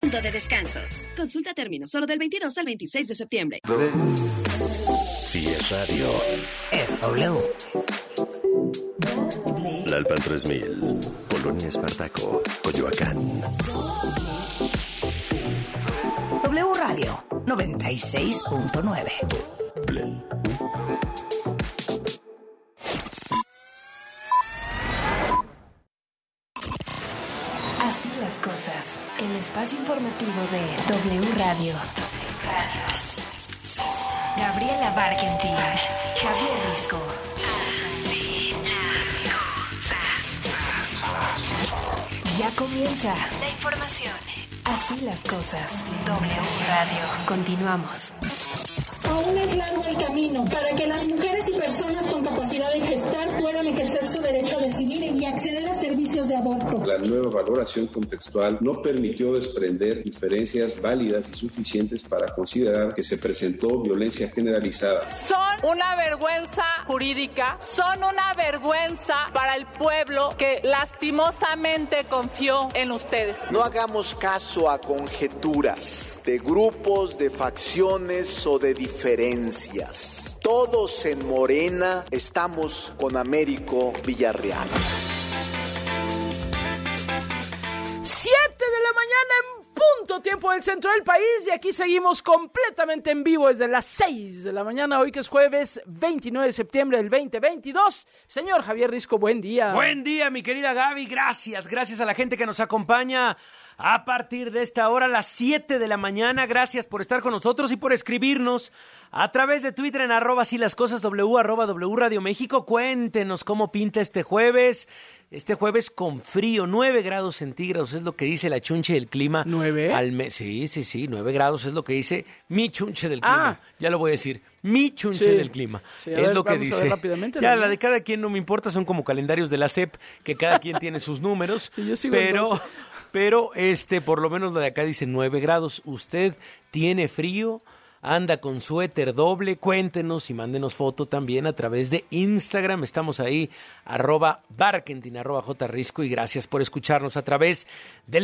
Mundo de descansos. Consulta términos solo del 22 al 26 de septiembre. Si es radio, es W. Lalpan 3000, Colonia Espartaco, Coyoacán. W Radio 96.9. Así las cosas. El espacio informativo de W Radio. Así las cosas. Gabriela Barkentin, Javier Risco. Ya comienza la información. Así las cosas. W Radio. Continuamos. Aún es largo el camino para que las mujeres y personas con capacidad de gestar puedan ejercer su derecho a decidir y acceder a servicios de aborto. La nueva valoración contextual no permitió desprender inferencias válidas y suficientes para considerar que se presentó violencia generalizada. Son una vergüenza jurídica, son una vergüenza para el pueblo que lastimosamente confió en ustedes. No hagamos caso a conjeturas de grupos, de facciones o de diferencias. Todos en Morena estamos con Américo Villarreal. 7 de la mañana en punto, tiempo del centro del país, y aquí seguimos completamente en vivo desde las 6 de la mañana, hoy que es jueves 29 de septiembre del 2022. Señor Javier Risco, buen día. Buen día, mi querida Gaby, gracias a la gente que nos acompaña a partir de esta hora, las 7 de la mañana. Gracias por estar con nosotros y por escribirnos a través de Twitter en @silascosasw, @W Radio México. Cuéntenos cómo pinta este jueves con frío, 9 grados centígrados es lo que dice la chunche del clima. ¿9? Sí, 9 grados es lo que dice mi chunche del clima. Ya lo voy a decir, mi chunche del clima. Sí, es lo que dice. Ya, la de cada quien no me importa, son como calendarios de la SEP, que cada quien tiene sus números. Sí, yo sigo pero por lo menos la de acá dice 9 grados. ¿Usted tiene frío? ¿Anda con suéter doble? Cuéntenos y mándenos foto también a través de Instagram. Estamos ahí, @Barkentin, @JRisco, y gracias por escucharnos a través del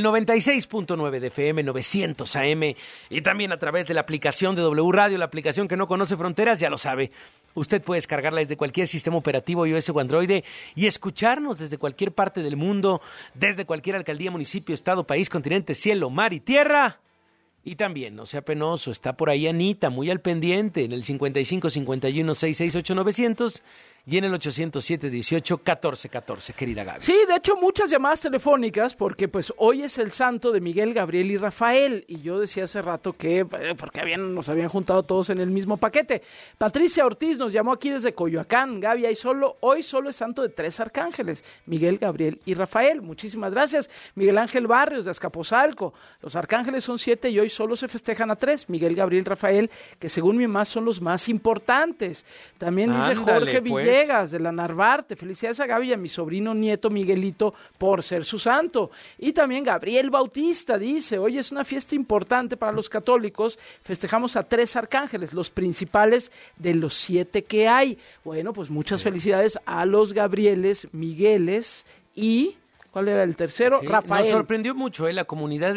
96.9 de FM, 900 AM, y también a través de la aplicación de W Radio, la aplicación que no conoce fronteras, ya lo sabe. Usted puede descargarla desde cualquier sistema operativo iOS o Android y escucharnos desde cualquier parte del mundo, desde cualquier alcaldía, municipio, estado, país, continente, cielo, mar y tierra. Y también, no sea penoso, está por ahí Anita, muy al pendiente, en el 55 51 668 900 y en el 807 18 14 14, querida Gaby. Sí, de hecho, muchas llamadas telefónicas, porque pues hoy es el santo de Miguel, Gabriel y Rafael, y yo decía hace rato que, porque nos habían juntado todos en el mismo paquete. Patricia Ortiz nos llamó aquí desde Coyoacán. Gaby, hoy solo es santo de 3 arcángeles, Miguel, Gabriel y Rafael. Muchísimas gracias. Miguel Ángel Barrios de Azcapotzalco, los arcángeles son 7 y hoy solo se festejan a 3, Miguel, Gabriel, Rafael, que según mi mamá son los más importantes. También dice Jorge Villegas de la Narvarte, felicidades a Gaby y a mi sobrino nieto Miguelito por ser su santo. Y también Gabriel Bautista dice, hoy es una fiesta importante para los católicos, festejamos a 3 arcángeles, los principales de los 7 que hay. Bueno, pues muchas felicidades a los Gabrieles, Migueles y... ¿cuál era el tercero? Sí, Rafael. Nos sorprendió mucho la comunidad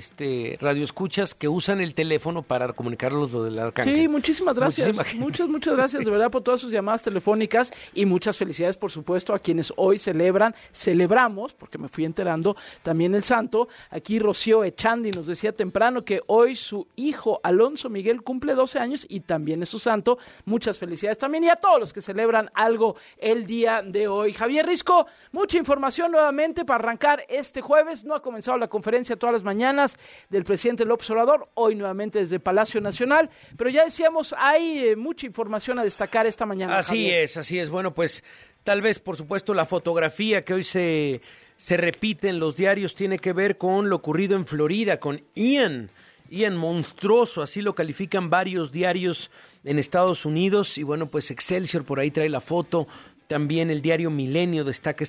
de radioescuchas que usan el teléfono para comunicarlos lo del arcángel. Sí, muchísimas gracias. Muchas gracias de verdad por todas sus llamadas telefónicas y muchas felicidades, por supuesto, a quienes hoy celebramos, porque me fui enterando, también el santo. Aquí Rocío Echandi nos decía temprano que hoy su hijo Alonso Miguel cumple 12 años y también es su santo. Muchas felicidades también y a todos los que celebran algo el día de hoy. Javier Risco, mucha información nuevamente para arrancar este jueves. No ha comenzado la conferencia todas las mañanas del presidente López Obrador, hoy nuevamente desde Palacio Nacional, pero ya decíamos, hay mucha información a destacar esta mañana. Así es. Bueno, pues tal vez, por supuesto, la fotografía que hoy se repite en los diarios tiene que ver con lo ocurrido en Florida, con Ian monstruoso, así lo califican varios diarios en Estados Unidos, y bueno, pues Excelsior por ahí trae la foto, también el diario Milenio destaca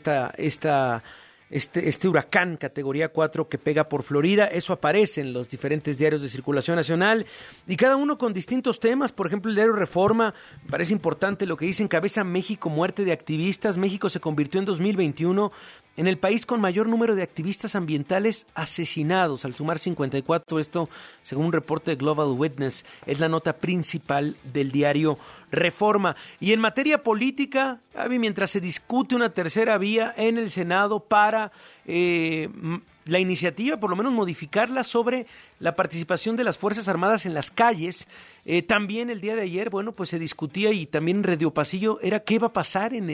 este huracán categoría 4 que pega por Florida. Eso aparece en los diferentes diarios de circulación nacional y cada uno con distintos temas. Por ejemplo, el diario Reforma, parece importante lo que dice: encabeza México muerte de activistas. México se convirtió en 2021 en el país con mayor número de activistas ambientales asesinados, al sumar 54, esto según un reporte de Global Witness, es la nota principal del diario Reforma. Y en materia política, Gaby, mientras se discute una tercera vía en el Senado para la iniciativa, por lo menos modificarla, sobre la participación de las Fuerzas Armadas en las calles. También el día de ayer, bueno, pues se discutía, y también en Radio Pasillo, era qué va a pasar en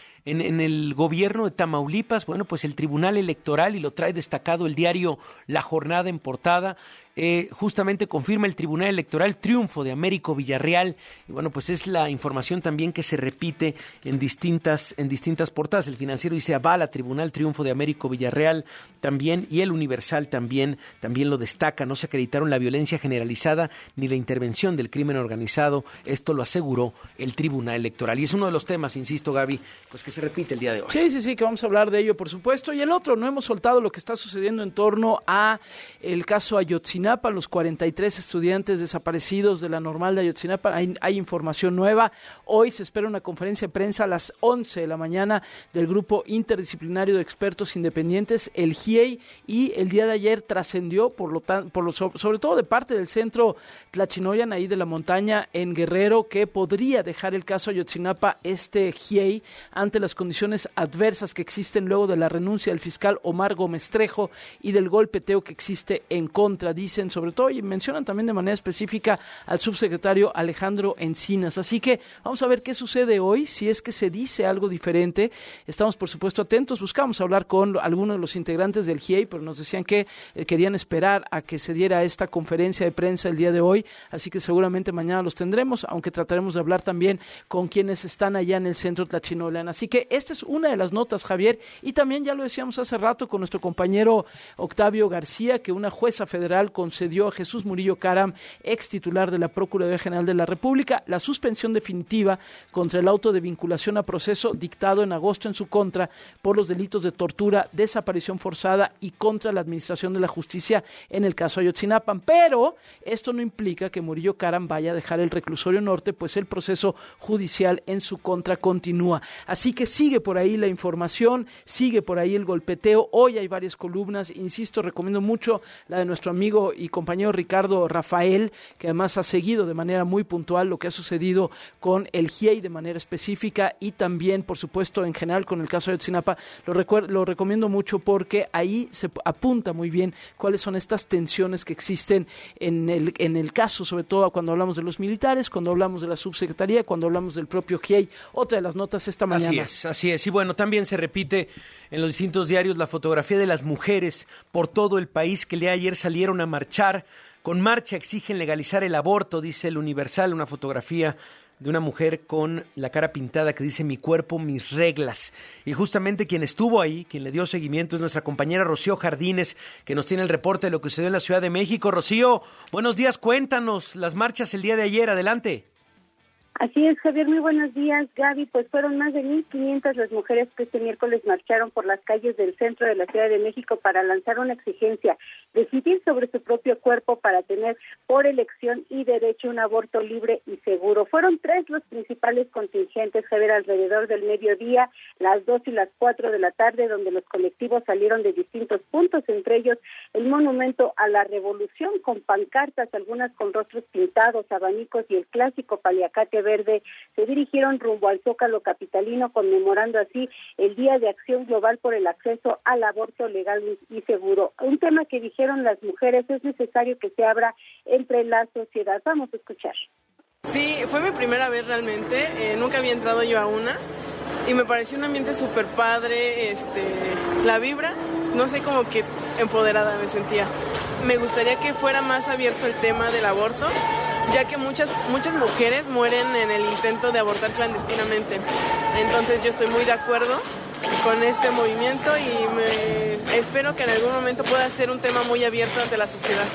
el gobierno de Tamaulipas. Bueno, pues el Tribunal Electoral, y lo trae destacado el diario La Jornada en portada, justamente confirma el Tribunal Electoral triunfo de Américo Villarreal, y bueno, pues es la información también que se repite en distintas portadas. El Financiero dice avala Tribunal triunfo de Américo Villarreal también, y el Universal también lo destaca. No se acreditaron la violencia generalizada ni la intervención del crimen organizado, esto lo aseguró el Tribunal Electoral, y es uno de los temas, insisto, Gaby, pues que se repite el día de hoy. Sí, que vamos a hablar de ello, por supuesto. Y el otro, no hemos soltado lo que está sucediendo en torno a el caso Ayotzinapa, los 43 estudiantes desaparecidos de la Normal de Ayotzinapa. Hay información nueva. Hoy se espera una conferencia de prensa a las 11 de la mañana del Grupo Interdisciplinario de Expertos Independientes, el GIEI, y el día de ayer trascendió, sobre todo de parte del Centro Tlachinoyan, ahí de la montaña en Guerrero, que podría dejar el caso Ayotzinapa GIEI ante las condiciones adversas que existen luego de la renuncia del fiscal Omar Gómez Trejo y del golpeteo que existe en contra, dicen, sobre todo, y mencionan también de manera específica al subsecretario Alejandro Encinas. Así que vamos a ver qué sucede hoy, si es que se dice algo diferente. Estamos, por supuesto, atentos. Buscamos hablar con algunos de los integrantes del GIEI, pero nos decían que querían esperar a que se diera esta conferencia de prensa el día de hoy, así que seguramente mañana los tendremos, aunque trataremos de hablar también con quienes están allá en el Centro Tlachinolan. Así que esta es una de las notas, Javier, y también ya lo decíamos hace rato con nuestro compañero Octavio García, que una jueza federal concedió a Jesús Murillo Caram, ex titular de la Procuraduría General de la República, la suspensión definitiva contra el auto de vinculación a proceso dictado en agosto en su contra por los delitos de tortura, desaparición forzada y contra la administración de la justicia en el caso Ayotzinapa. Pero esto no implica que Murillo Caram vaya a dejar el reclusorio norte, pues el proceso judicial en su contra continúa. Así que sigue por ahí la información, sigue por ahí el golpeteo. Hoy hay varias columnas, insisto, recomiendo mucho la de nuestro amigo y compañero Ricardo Rafael, que además ha seguido de manera muy puntual lo que ha sucedido con el GIEI de manera específica, y también, por supuesto, en general con el caso de Ayotzinapa. Lo recomiendo mucho porque ahí se apunta muy bien cuáles son estas tensiones que existen en el caso, sobre todo cuando hablamos de los militares, cuando hablamos de la subsecretaría, cuando hablamos del propio GIEI. Otra de las notas esta mañana. Así es. Y bueno, también se repite en los distintos diarios la fotografía de las mujeres por todo el país que el día de ayer salieron a marchar. Con marcha exigen legalizar el aborto, dice el Universal, una fotografía de una mujer con la cara pintada que dice mi cuerpo, mis reglas. Y justamente quien estuvo ahí, quien le dio seguimiento, es nuestra compañera Rocío Jardines, que nos tiene el reporte de lo que sucedió en la Ciudad de México. Rocío, buenos días, cuéntanos las marchas el día de ayer, adelante. Así es, Javier, muy buenos días, Gaby. Pues fueron más de 1,500 las mujeres que este miércoles marcharon por las calles del centro de la Ciudad de México para lanzar una exigencia: decidir sobre su propio cuerpo para tener por elección y derecho un aborto libre y seguro. Fueron 3 los principales contingentes, Javier, alrededor del mediodía, las 2 y las 4 de la tarde, donde los colectivos salieron de distintos puntos, entre ellos el Monumento a la Revolución, con pancartas, algunas con rostros pintados, abanicos y el clásico paliacate verde. Se dirigieron rumbo al Zócalo capitalino, conmemorando así el Día de Acción Global por el Acceso al Aborto Legal y Seguro. Un tema que dijeron las mujeres es necesario que se abra entre la sociedad. Vamos a escuchar. Sí, fue mi primera vez realmente, nunca había entrado yo a una y me pareció un ambiente súper padre, la vibra, no sé, como que empoderada me sentía. Me gustaría que fuera más abierto el tema del aborto, ya que muchas mujeres mueren en el intento de abortar clandestinamente. Entonces yo estoy muy de acuerdo con este movimiento y espero que en algún momento pueda ser un tema muy abierto ante la sociedad.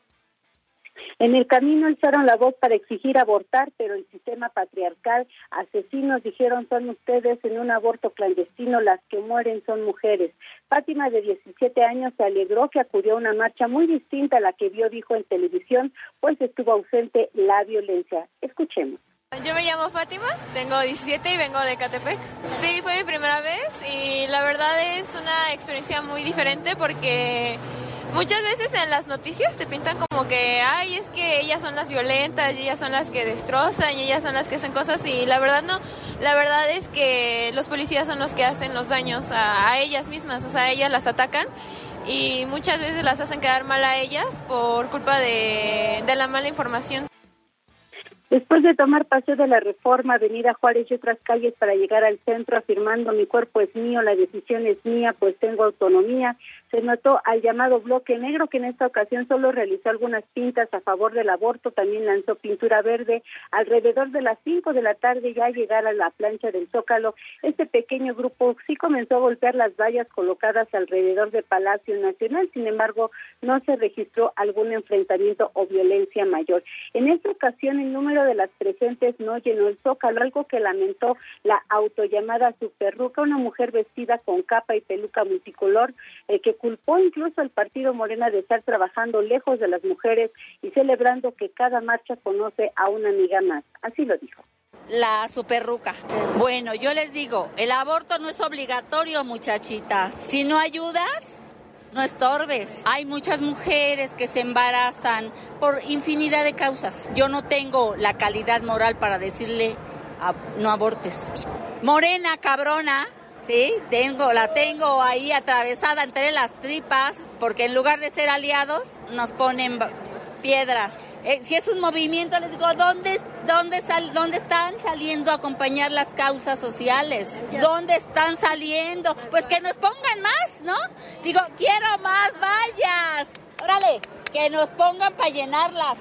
En el camino alzaron la voz para exigir abortar, pero el sistema patriarcal, asesinos, dijeron, son ustedes, en un aborto clandestino las que mueren son mujeres. Fátima, de 17 años, se alegró que acudió a una marcha muy distinta a la que vio, dijo en televisión, pues estuvo ausente la violencia. Escuchemos. Yo me llamo Fátima, tengo 17 y vengo de Ecatepec. Sí, fue mi primera vez y la verdad es una experiencia muy diferente porque muchas veces en las noticias te pintan como que, ay, es que ellas son las violentas, y ellas son las que destrozan, y ellas son las que hacen cosas, y la verdad no. La verdad es que los policías son los que hacen los daños a ellas mismas, o sea, ellas las atacan y muchas veces las hacen quedar mal a ellas por culpa de la mala información. Después de tomar Paseo de la Reforma, Avenida Juárez y otras calles para llegar al centro afirmando mi cuerpo es mío, la decisión es mía, pues tengo autonomía, se notó al llamado Bloque Negro, que en esta ocasión solo realizó algunas pintas a favor del aborto, también lanzó pintura verde. Alrededor de las 5 de la tarde, ya al llegar a la plancha del Zócalo, este pequeño grupo sí comenzó a golpear las vallas colocadas alrededor del Palacio Nacional, sin embargo, no se registró algún enfrentamiento o violencia mayor. En esta ocasión, el número de las presentes no llenó el Zócalo, algo que lamentó la autollamada Superruca, una mujer vestida con capa y peluca multicolor, que culpó incluso al partido Morena de estar trabajando lejos de las mujeres y celebrando que cada marcha conoce a una amiga más. Así lo dijo. La Superruca. Bueno, yo les digo, el aborto no es obligatorio, muchachitas. Si no ayudas, no estorbes. Hay muchas mujeres que se embarazan por infinidad de causas. Yo no tengo la calidad moral para decirle no abortes. Morena, cabrona, sí, la tengo ahí atravesada entre las tripas, porque en lugar de ser aliados, nos ponen piedras. Si es un movimiento, les digo, ¿dónde están saliendo a acompañar las causas sociales? ¿Dónde están saliendo? Pues que nos pongan más, ¿no? Digo, quiero más vallas. Órale, que nos pongan para llenarlas.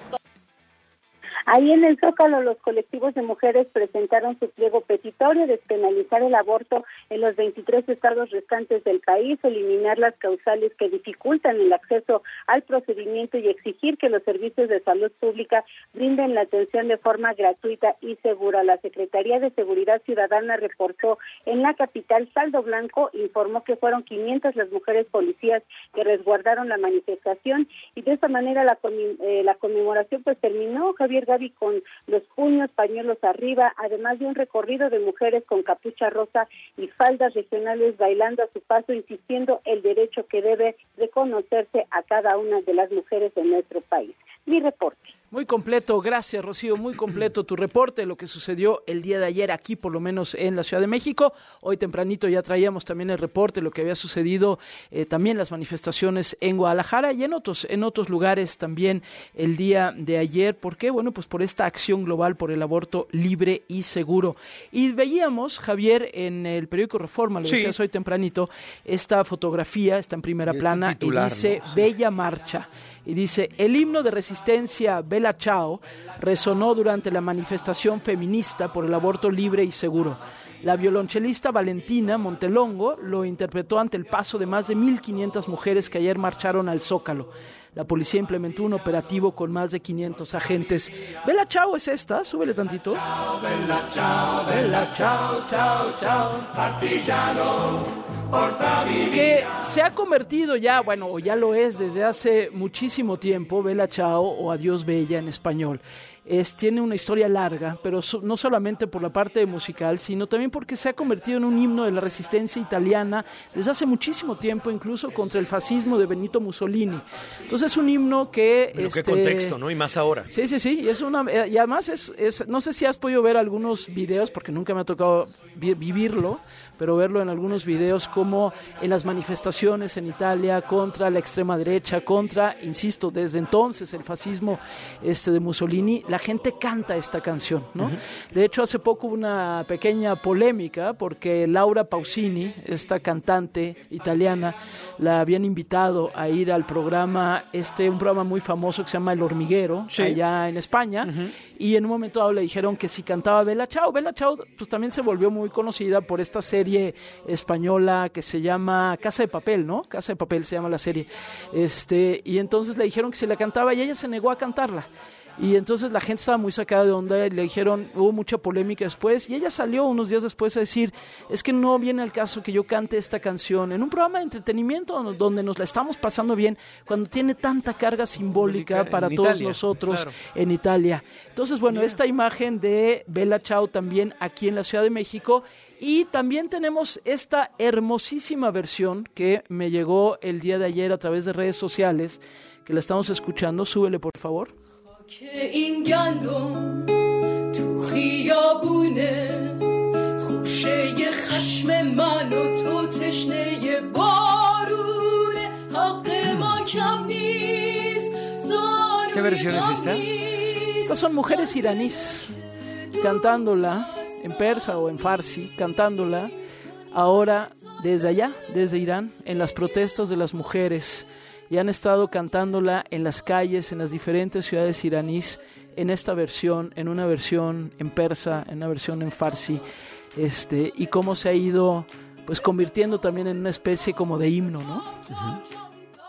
Ahí en el Zócalo, los colectivos de mujeres presentaron su pliego petitorio de despenalizar el aborto en los 23 estados restantes del país, eliminar las causales que dificultan el acceso al procedimiento y exigir que los servicios de salud pública brinden la atención de forma gratuita y segura. La Secretaría de Seguridad Ciudadana reportó en la capital saldo blanco, informó que fueron 500 las mujeres policías que resguardaron la manifestación y de esta manera la conmemoración pues terminó, Javier Gaby, con los puños, pañuelos arriba, además de un recorrido de mujeres con capucha rosa y faldas regionales bailando a su paso, insistiendo el derecho que debe reconocerse a cada una de las mujeres de nuestro país. Mi reporte. Muy completo, gracias Rocío, muy completo tu reporte, lo que sucedió el día de ayer aquí, por lo menos en la Ciudad de México. Hoy tempranito ya traíamos también el reporte, lo que había sucedido, también las manifestaciones en Guadalajara y en otros lugares también el día de ayer. ¿Por qué? Bueno, pues por esta acción global por el aborto libre y seguro. Y veíamos, Javier, en el periódico Reforma, lo decías hoy tempranito, esta fotografía está en primera plana titular, y dice, ¿no? Bella marcha. Y dice, el himno de resistencia Bella Ciao resonó durante la manifestación feminista por el aborto libre y seguro. La violonchelista Valentina Montelongo lo interpretó ante el paso de más de 1,500 mujeres que ayer marcharon al Zócalo. La policía implementó un operativo con más de 500 agentes. Bella Ciao es esta, súbele tantito. Bella Ciao, Bella Ciao, ciao, ciao, partigiano. Que se ha convertido ya, bueno, o ya lo es desde hace muchísimo tiempo, Bella Ciao o Adiós Bella en español. Tiene una historia larga, pero no solamente por la parte musical, sino también porque se ha convertido en un himno de la resistencia italiana desde hace muchísimo tiempo, incluso contra el fascismo de Benito Mussolini. Entonces es un himno que... Pero qué contexto, ¿no? Y más ahora. Sí, y además no sé si has podido ver algunos videos, porque nunca me ha tocado vivirlo, pero verlo en algunos videos como en las manifestaciones en Italia contra la extrema derecha, contra, insisto, desde entonces el fascismo de Mussolini. La gente canta esta canción, ¿no? Uh-huh. De hecho, hace poco hubo una pequeña polémica porque Laura Pausini, esta cantante italiana, la habían invitado a ir al programa, un programa muy famoso que se llama El Hormiguero, allá en España, y en un momento dado le dijeron que si cantaba Bella Ciao. Bella Ciao pues también se volvió muy conocida por esta serie española que se llama Casa de Papel, ¿no? Casa de Papel se llama la serie. Y entonces le dijeron que si la cantaba y ella se negó a cantarla. Y entonces la gente estaba muy sacada de onda, le dijeron, hubo mucha polémica después, y ella salió unos días después a decir, es que no viene al caso que yo cante esta canción en un programa de entretenimiento donde nos la estamos pasando bien, cuando tiene tanta carga simbólica para todos Italia, nosotros claro. en Italia. Entonces, bueno, esta imagen de Bella Ciao también aquí en la Ciudad de México, y también tenemos esta hermosísima versión que me llegó el día de ayer a través de redes sociales, que la estamos escuchando. Súbele, por favor. ¿Qué versión es esta? Estas son mujeres iraníes cantándola en persa o en farsi, cantándola ahora desde allá, desde Irán, en las protestas de las mujeres, y han estado cantándola en las calles, en las diferentes ciudades iraníes, en esta versión, en una versión en persa, en una versión en farsi, y cómo se ha ido pues convirtiendo también en una especie como de himno, ¿no? Uh-huh.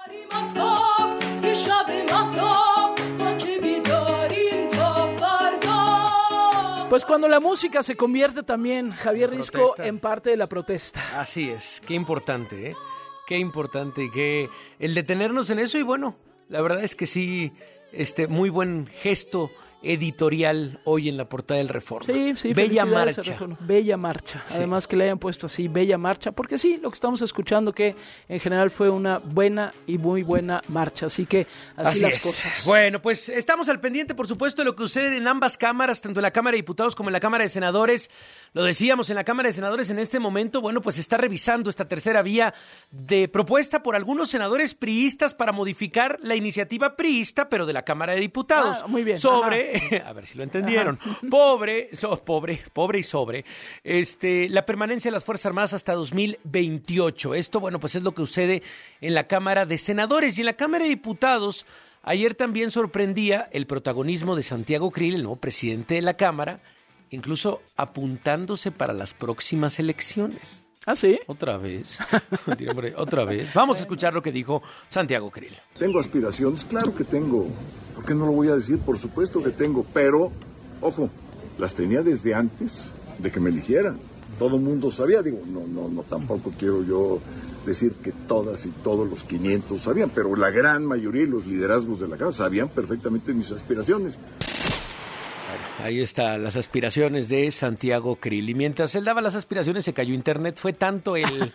Pues cuando la música se convierte también, Javier Risco, en parte de la protesta. Así es, qué importante, ¿eh? Qué importante que el detenernos en eso, y bueno, la verdad es que sí, muy buen gesto editorial hoy en la portada del Reforma. Sí, Bella marcha. Bella marcha. Sí. Además que le hayan puesto así, Bella marcha, porque sí, lo que estamos escuchando que en general fue una buena y muy buena marcha. Así que así las cosas. Bueno, pues estamos al pendiente, por supuesto, de lo que sucede en ambas cámaras, tanto en la Cámara de Diputados como en la Cámara de Senadores. Lo decíamos, en la Cámara de Senadores en este momento, bueno, pues está revisando esta tercera vía de propuesta por algunos senadores priistas para modificar la iniciativa priista, pero de la Cámara de Diputados. Muy bien. Sobre... A ver si lo entendieron. Pobre y sobre la permanencia de las Fuerzas Armadas hasta 2028. Esto, bueno, pues es lo que sucede en la Cámara de Senadores. Y en la Cámara de Diputados, ayer también sorprendía el protagonismo de Santiago Krill, el nuevo presidente de la Cámara, incluso apuntándose para las próximas elecciones. ¿Ah, sí? Otra vez. Otra vez. Vamos a escuchar lo que dijo Santiago Krill. ¿Tengo aspiraciones? Claro que tengo. ¿Por qué no lo voy a decir? Por supuesto que tengo. Pero, ojo, las tenía desde antes de que me eligieran. Todo el mundo sabía. Digo, no, tampoco quiero yo decir que todas y todos los 500 sabían, pero la gran mayoría y los liderazgos de la Cámara sabían perfectamente mis aspiraciones. Ahí están las aspiraciones de Santiago Krill. Y mientras él daba las aspiraciones, se cayó internet. Fue tanto el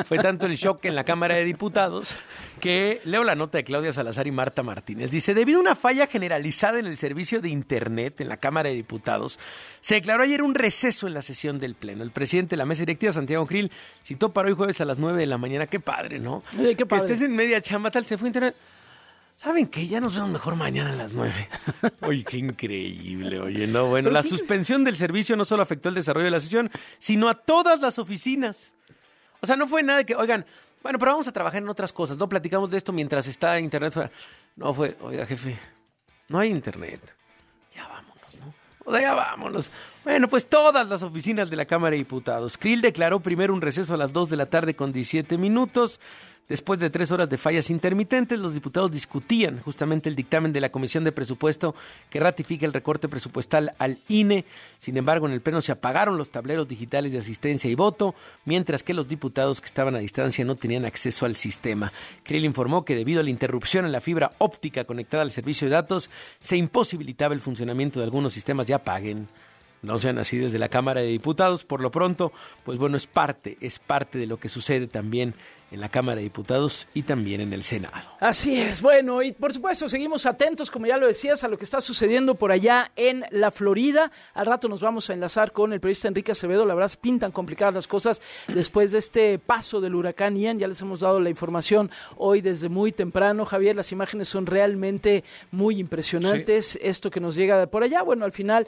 shock en la Cámara de Diputados que leo la nota de Claudia Salazar y Marta Martínez. Dice, debido a una falla generalizada en el servicio de internet en la Cámara de Diputados, se declaró ayer un receso en la sesión del Pleno. El presidente de la mesa directiva, Santiago Krill, citó para hoy jueves a las 9 de la mañana. Qué padre, ¿no? Qué padre. Que estés en media chamba, tal, se fue internet. ¿Saben qué? Ya nos vemos mejor mañana a las 9. Oye, qué increíble. Oye, no, bueno, la suspensión del servicio no solo afectó el desarrollo de la sesión, sino a todas las oficinas. O sea, no fue nada de que, oigan, bueno, pero vamos a trabajar en otras cosas. No platicamos de esto mientras está internet fuera. No fue, oiga, jefe, no hay internet. Ya vámonos, ¿no? O sea, ya vámonos. Bueno, pues todas las oficinas de la Cámara de Diputados. Krill declaró primero un receso a las 2 de la tarde con 17 minutos. Después de 3 horas de fallas intermitentes, los diputados discutían justamente el dictamen de la Comisión de Presupuesto que ratifica el recorte presupuestal al INE. Sin embargo, en el Pleno se apagaron los tableros digitales de asistencia y voto, mientras que los diputados que estaban a distancia no tenían acceso al sistema. Krill informó que debido a la interrupción en la fibra óptica conectada al servicio de datos, se imposibilitaba el funcionamiento de algunos sistemas. Ya paguen. No sean así desde la Cámara de Diputados. Por lo pronto, pues bueno, es parte de lo que sucede también en la Cámara de Diputados y también en el Senado. Así es, bueno, y por supuesto seguimos atentos, como ya lo decías, a lo que está sucediendo por allá en la Florida. Al rato nos vamos a enlazar con el periodista Enrique Acevedo. La verdad, pintan complicadas las cosas después de este paso del huracán Ian. Ya les hemos dado la información hoy desde muy temprano, Javier. Las imágenes son realmente muy impresionantes. Sí. Esto que nos llega de por allá, bueno, al final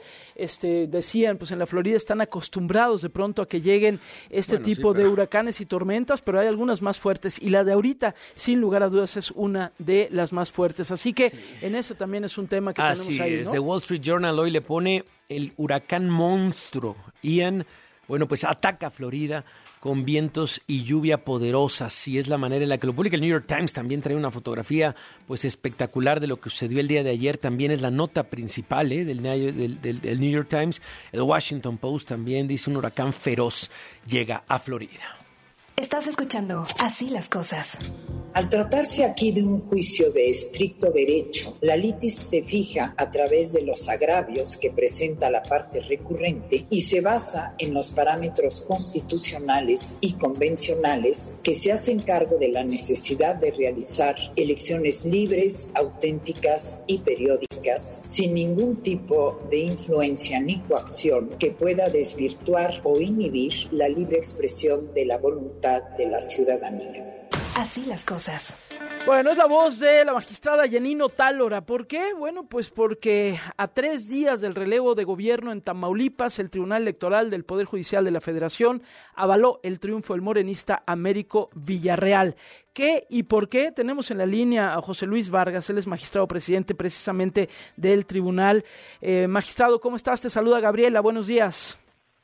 decían, pues en la Florida están acostumbrados de pronto a que lleguen tipo de huracanes y tormentas, pero hay algunas más fuertes, y la de ahorita, sin lugar a dudas, es una de las más fuertes. Así que en eso también es un tema que tenemos ahí, ¿no? The Wall Street Journal hoy le pone el huracán monstruo Ian, bueno, pues ataca a Florida, con vientos y lluvia poderosas, y es la manera en la que lo publica el New York Times. También trae una fotografía pues espectacular de lo que sucedió el día de ayer. También es la nota principal del New York Times. El Washington Post también dice: un huracán feroz llega a Florida. Estás escuchando Así las Cosas. Al tratarse aquí de un juicio de estricto derecho, la litis se fija a través de los agravios que presenta la parte recurrente y se basa en los parámetros constitucionales y convencionales que se hacen cargo de la necesidad de realizar elecciones libres, auténticas y periódicas, sin ningún tipo de influencia ni coacción que pueda desvirtuar o inhibir la libre expresión de la voluntad de la ciudadanía. Así las cosas. Bueno, es la voz de la magistrada Yanino Tálora. ¿Por qué? Bueno, pues porque a 3 días del relevo de gobierno en Tamaulipas, el Tribunal Electoral del Poder Judicial de la Federación avaló el triunfo del morenista Américo Villarreal. ¿Qué y por qué? Tenemos en la línea a José Luis Vargas, él es magistrado presidente precisamente del tribunal. Magistrado, ¿cómo estás? Te saluda Gabriela, buenos días.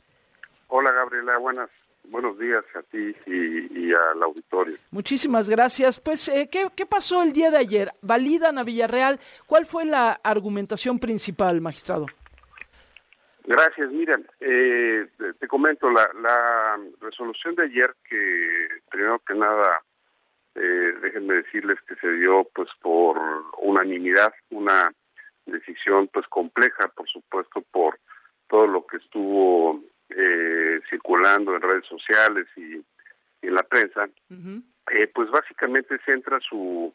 Hola Gabriela, buenos días a ti y al auditorio. Muchísimas gracias. Pues, ¿qué pasó el día de ayer? ¿Validan a Villarreal? ¿Cuál fue la argumentación principal, magistrado? Gracias. Mira, te comento, la resolución de ayer, que primero que nada, déjenme decirles que se dio pues por unanimidad, una decisión pues compleja, por supuesto, por todo lo que estuvo circulando en redes sociales y en la prensa. Uh-huh. Pues básicamente centra su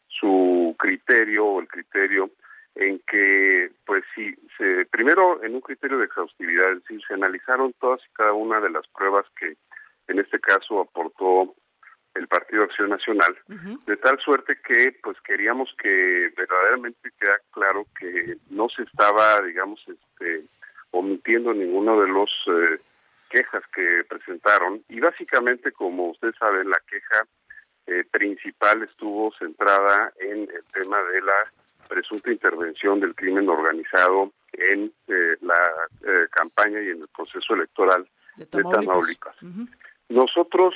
criterio, o el criterio en que, pues sí, primero en un criterio de exhaustividad, es decir, se analizaron todas y cada una de las pruebas que en este caso aportó el Partido Acción Nacional, uh-huh, de tal suerte que pues queríamos que verdaderamente queda claro que no se estaba, digamos, omitiendo ninguno de los quejas que presentaron, y básicamente, como usted sabe, la queja principal estuvo centrada en el tema de la presunta intervención del crimen organizado en la campaña y en el proceso electoral de Tamaulipas. Uh-huh. Nosotros,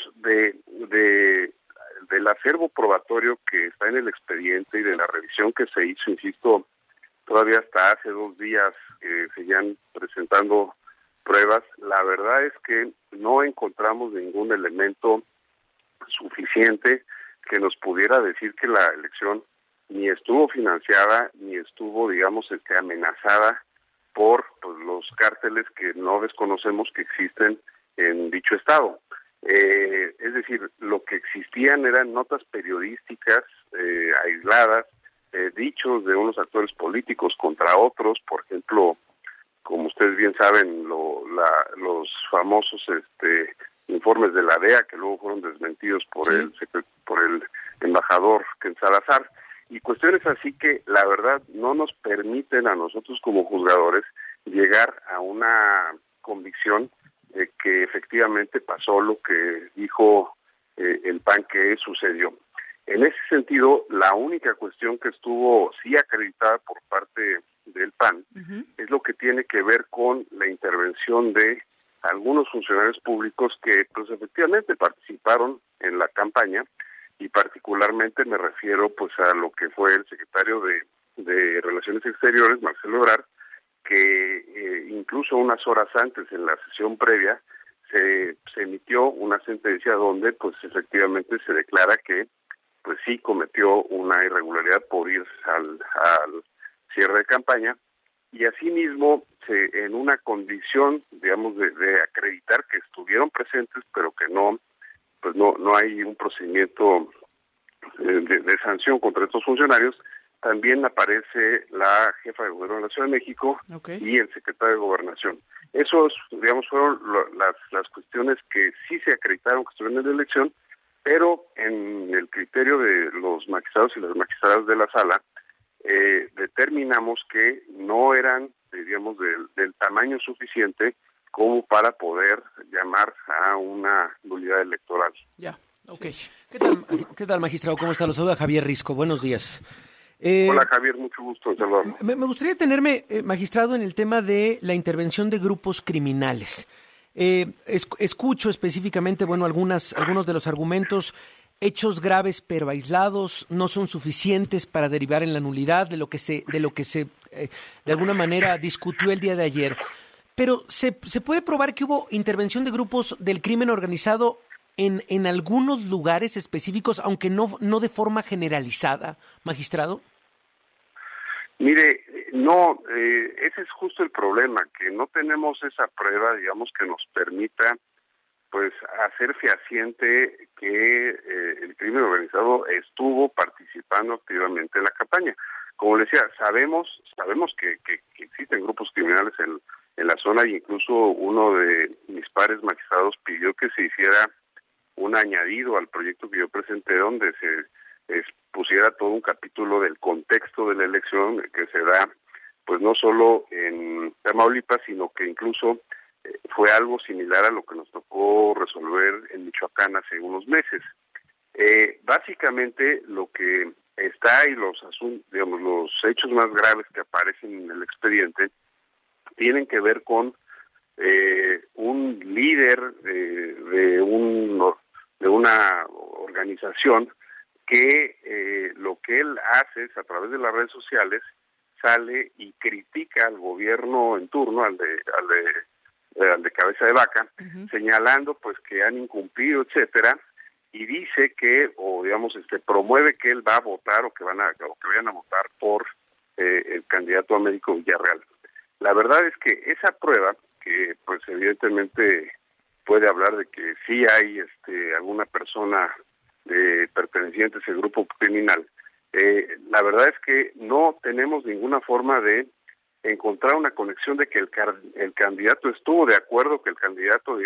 del acervo probatorio que está en el expediente y de la revisión que se hizo, insisto, todavía hasta hace 2 días seguían presentando pruebas, la verdad es que no encontramos ningún elemento suficiente que nos pudiera decir que la elección ni estuvo financiada, ni estuvo, digamos, amenazada por pues, los cárteles que no desconocemos que existen en dicho estado. Es decir, lo que existían eran notas periodísticas aisladas, dichos de unos actores políticos contra otros, por ejemplo, como ustedes bien saben, los famosos informes de la DEA, que luego fueron desmentidos por el embajador Ken Salazar, y cuestiones así que la verdad no nos permiten a nosotros como juzgadores llegar a una convicción de que efectivamente pasó lo que dijo el PAN que sucedió. En ese sentido, la única cuestión que estuvo sí acreditada por parte del PAN, uh-huh, es lo que tiene que ver con la intervención de algunos funcionarios públicos que pues efectivamente participaron en la campaña, y particularmente me refiero pues a lo que fue el secretario de Relaciones Exteriores, Marcelo Ebrard, que incluso unas horas antes, en la sesión previa, se emitió una sentencia donde pues efectivamente se declara que pues sí cometió una irregularidad por ir al cierre de campaña, y asimismo en una condición, digamos, de acreditar que estuvieron presentes, pero que no hay un procedimiento de sanción contra estos funcionarios. También aparece la jefa de gobierno de la Ciudad de México, okay, y el secretario de Gobernación. Esos, digamos, fueron las cuestiones que sí se acreditaron que estuvieron en la elección, pero en el criterio de los magistrados y las magistradas de la sala, determinamos que no eran, digamos, del tamaño suficiente como para poder llamar a una nulidad electoral. Ya, ok. ¿Qué tal, magistrado? ¿Cómo está? Lo saluda Javier Risco. Buenos días. Hola Javier, mucho gusto en saludarlo. Me gustaría tenerme, magistrado, en el tema de la intervención de grupos criminales. Escucho específicamente, algunos de los argumentos. Hechos graves pero aislados no son suficientes para derivar en la nulidad de lo que se de alguna manera discutió el día de ayer. Pero ¿se puede probar que hubo intervención de grupos del crimen organizado en algunos lugares específicos, aunque no de forma generalizada, magistrado? Mire, no, ese es justo el problema, que no tenemos esa prueba, digamos, que nos permita pues hacer fehaciente que el crimen organizado estuvo participando activamente en la campaña. Como le decía, sabemos que existen grupos criminales en la zona, y incluso uno de mis pares magistrados pidió que se hiciera un añadido al proyecto que yo presenté, donde se pusiera todo un capítulo del contexto de la elección que se da, pues no solo en Tamaulipas, sino que incluso fue algo similar a lo que nos tocó resolver en Michoacán hace unos meses. Básicamente lo que está y los hechos más graves que aparecen en el expediente tienen que ver con un líder de una organización que lo que él hace es, a través de las redes sociales, sale y critica al gobierno en turno, al de Cabeza de Vaca, señalando pues que han incumplido, etcétera, y dice que, promueve que él va a votar o que vayan a votar por el candidato Américo Villarreal. La verdad es que esa prueba, que pues evidentemente puede hablar de que sí hay alguna persona perteneciente a ese grupo criminal, la verdad es que no tenemos ninguna forma de encontrar una conexión de que el candidato estuvo de acuerdo, que el candidato,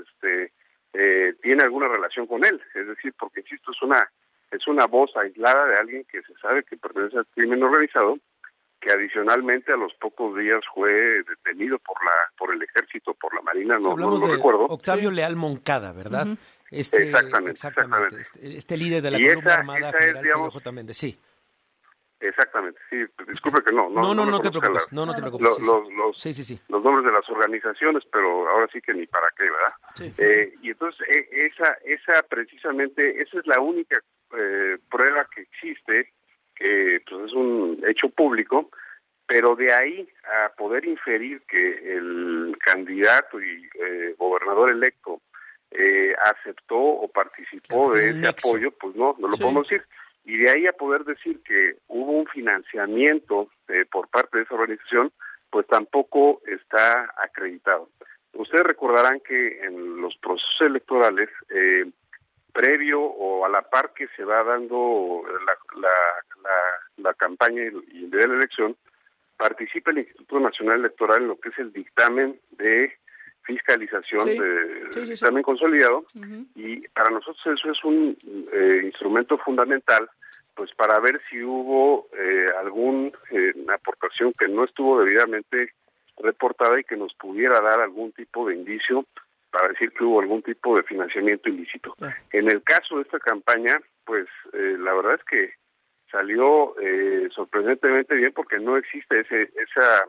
tiene alguna relación con él. Es decir, porque, insisto, es una voz aislada de alguien que se sabe que pertenece al crimen organizado, que adicionalmente a los pocos días fue detenido por el ejército, por la marina, no lo recuerdo. Octavio Leal Moncada, ¿verdad? Uh-huh. Exactamente. Este líder de la columna armada general Pedro J. Méndez, sí. Exactamente, sí, disculpe que no te preocupes, no te preocupes. Los nombres de las organizaciones, pero ahora sí que ni para qué, ¿verdad? Sí. Y entonces esa precisamente, esa es la única prueba que existe, que pues es un hecho público, pero de ahí a poder inferir que el candidato y gobernador electo aceptó o participó de ese apoyo, pues no lo podemos decir. Y de ahí a poder decir que hubo un financiamiento por parte de esa organización, pues tampoco está acreditado. Ustedes recordarán que en los procesos electorales, previo o a la par que se va dando la campaña y de la elección, participa el Instituto Nacional Electoral en lo que es el dictamen de fiscalización, dictamen consolidado, y para nosotros eso es un instrumento fundamental, pues para ver si hubo alguna aportación que no estuvo debidamente reportada y que nos pudiera dar algún tipo de indicio para decir que hubo algún tipo de financiamiento ilícito. En el caso de esta campaña, pues la verdad es que salió sorprendentemente bien, porque no existe esa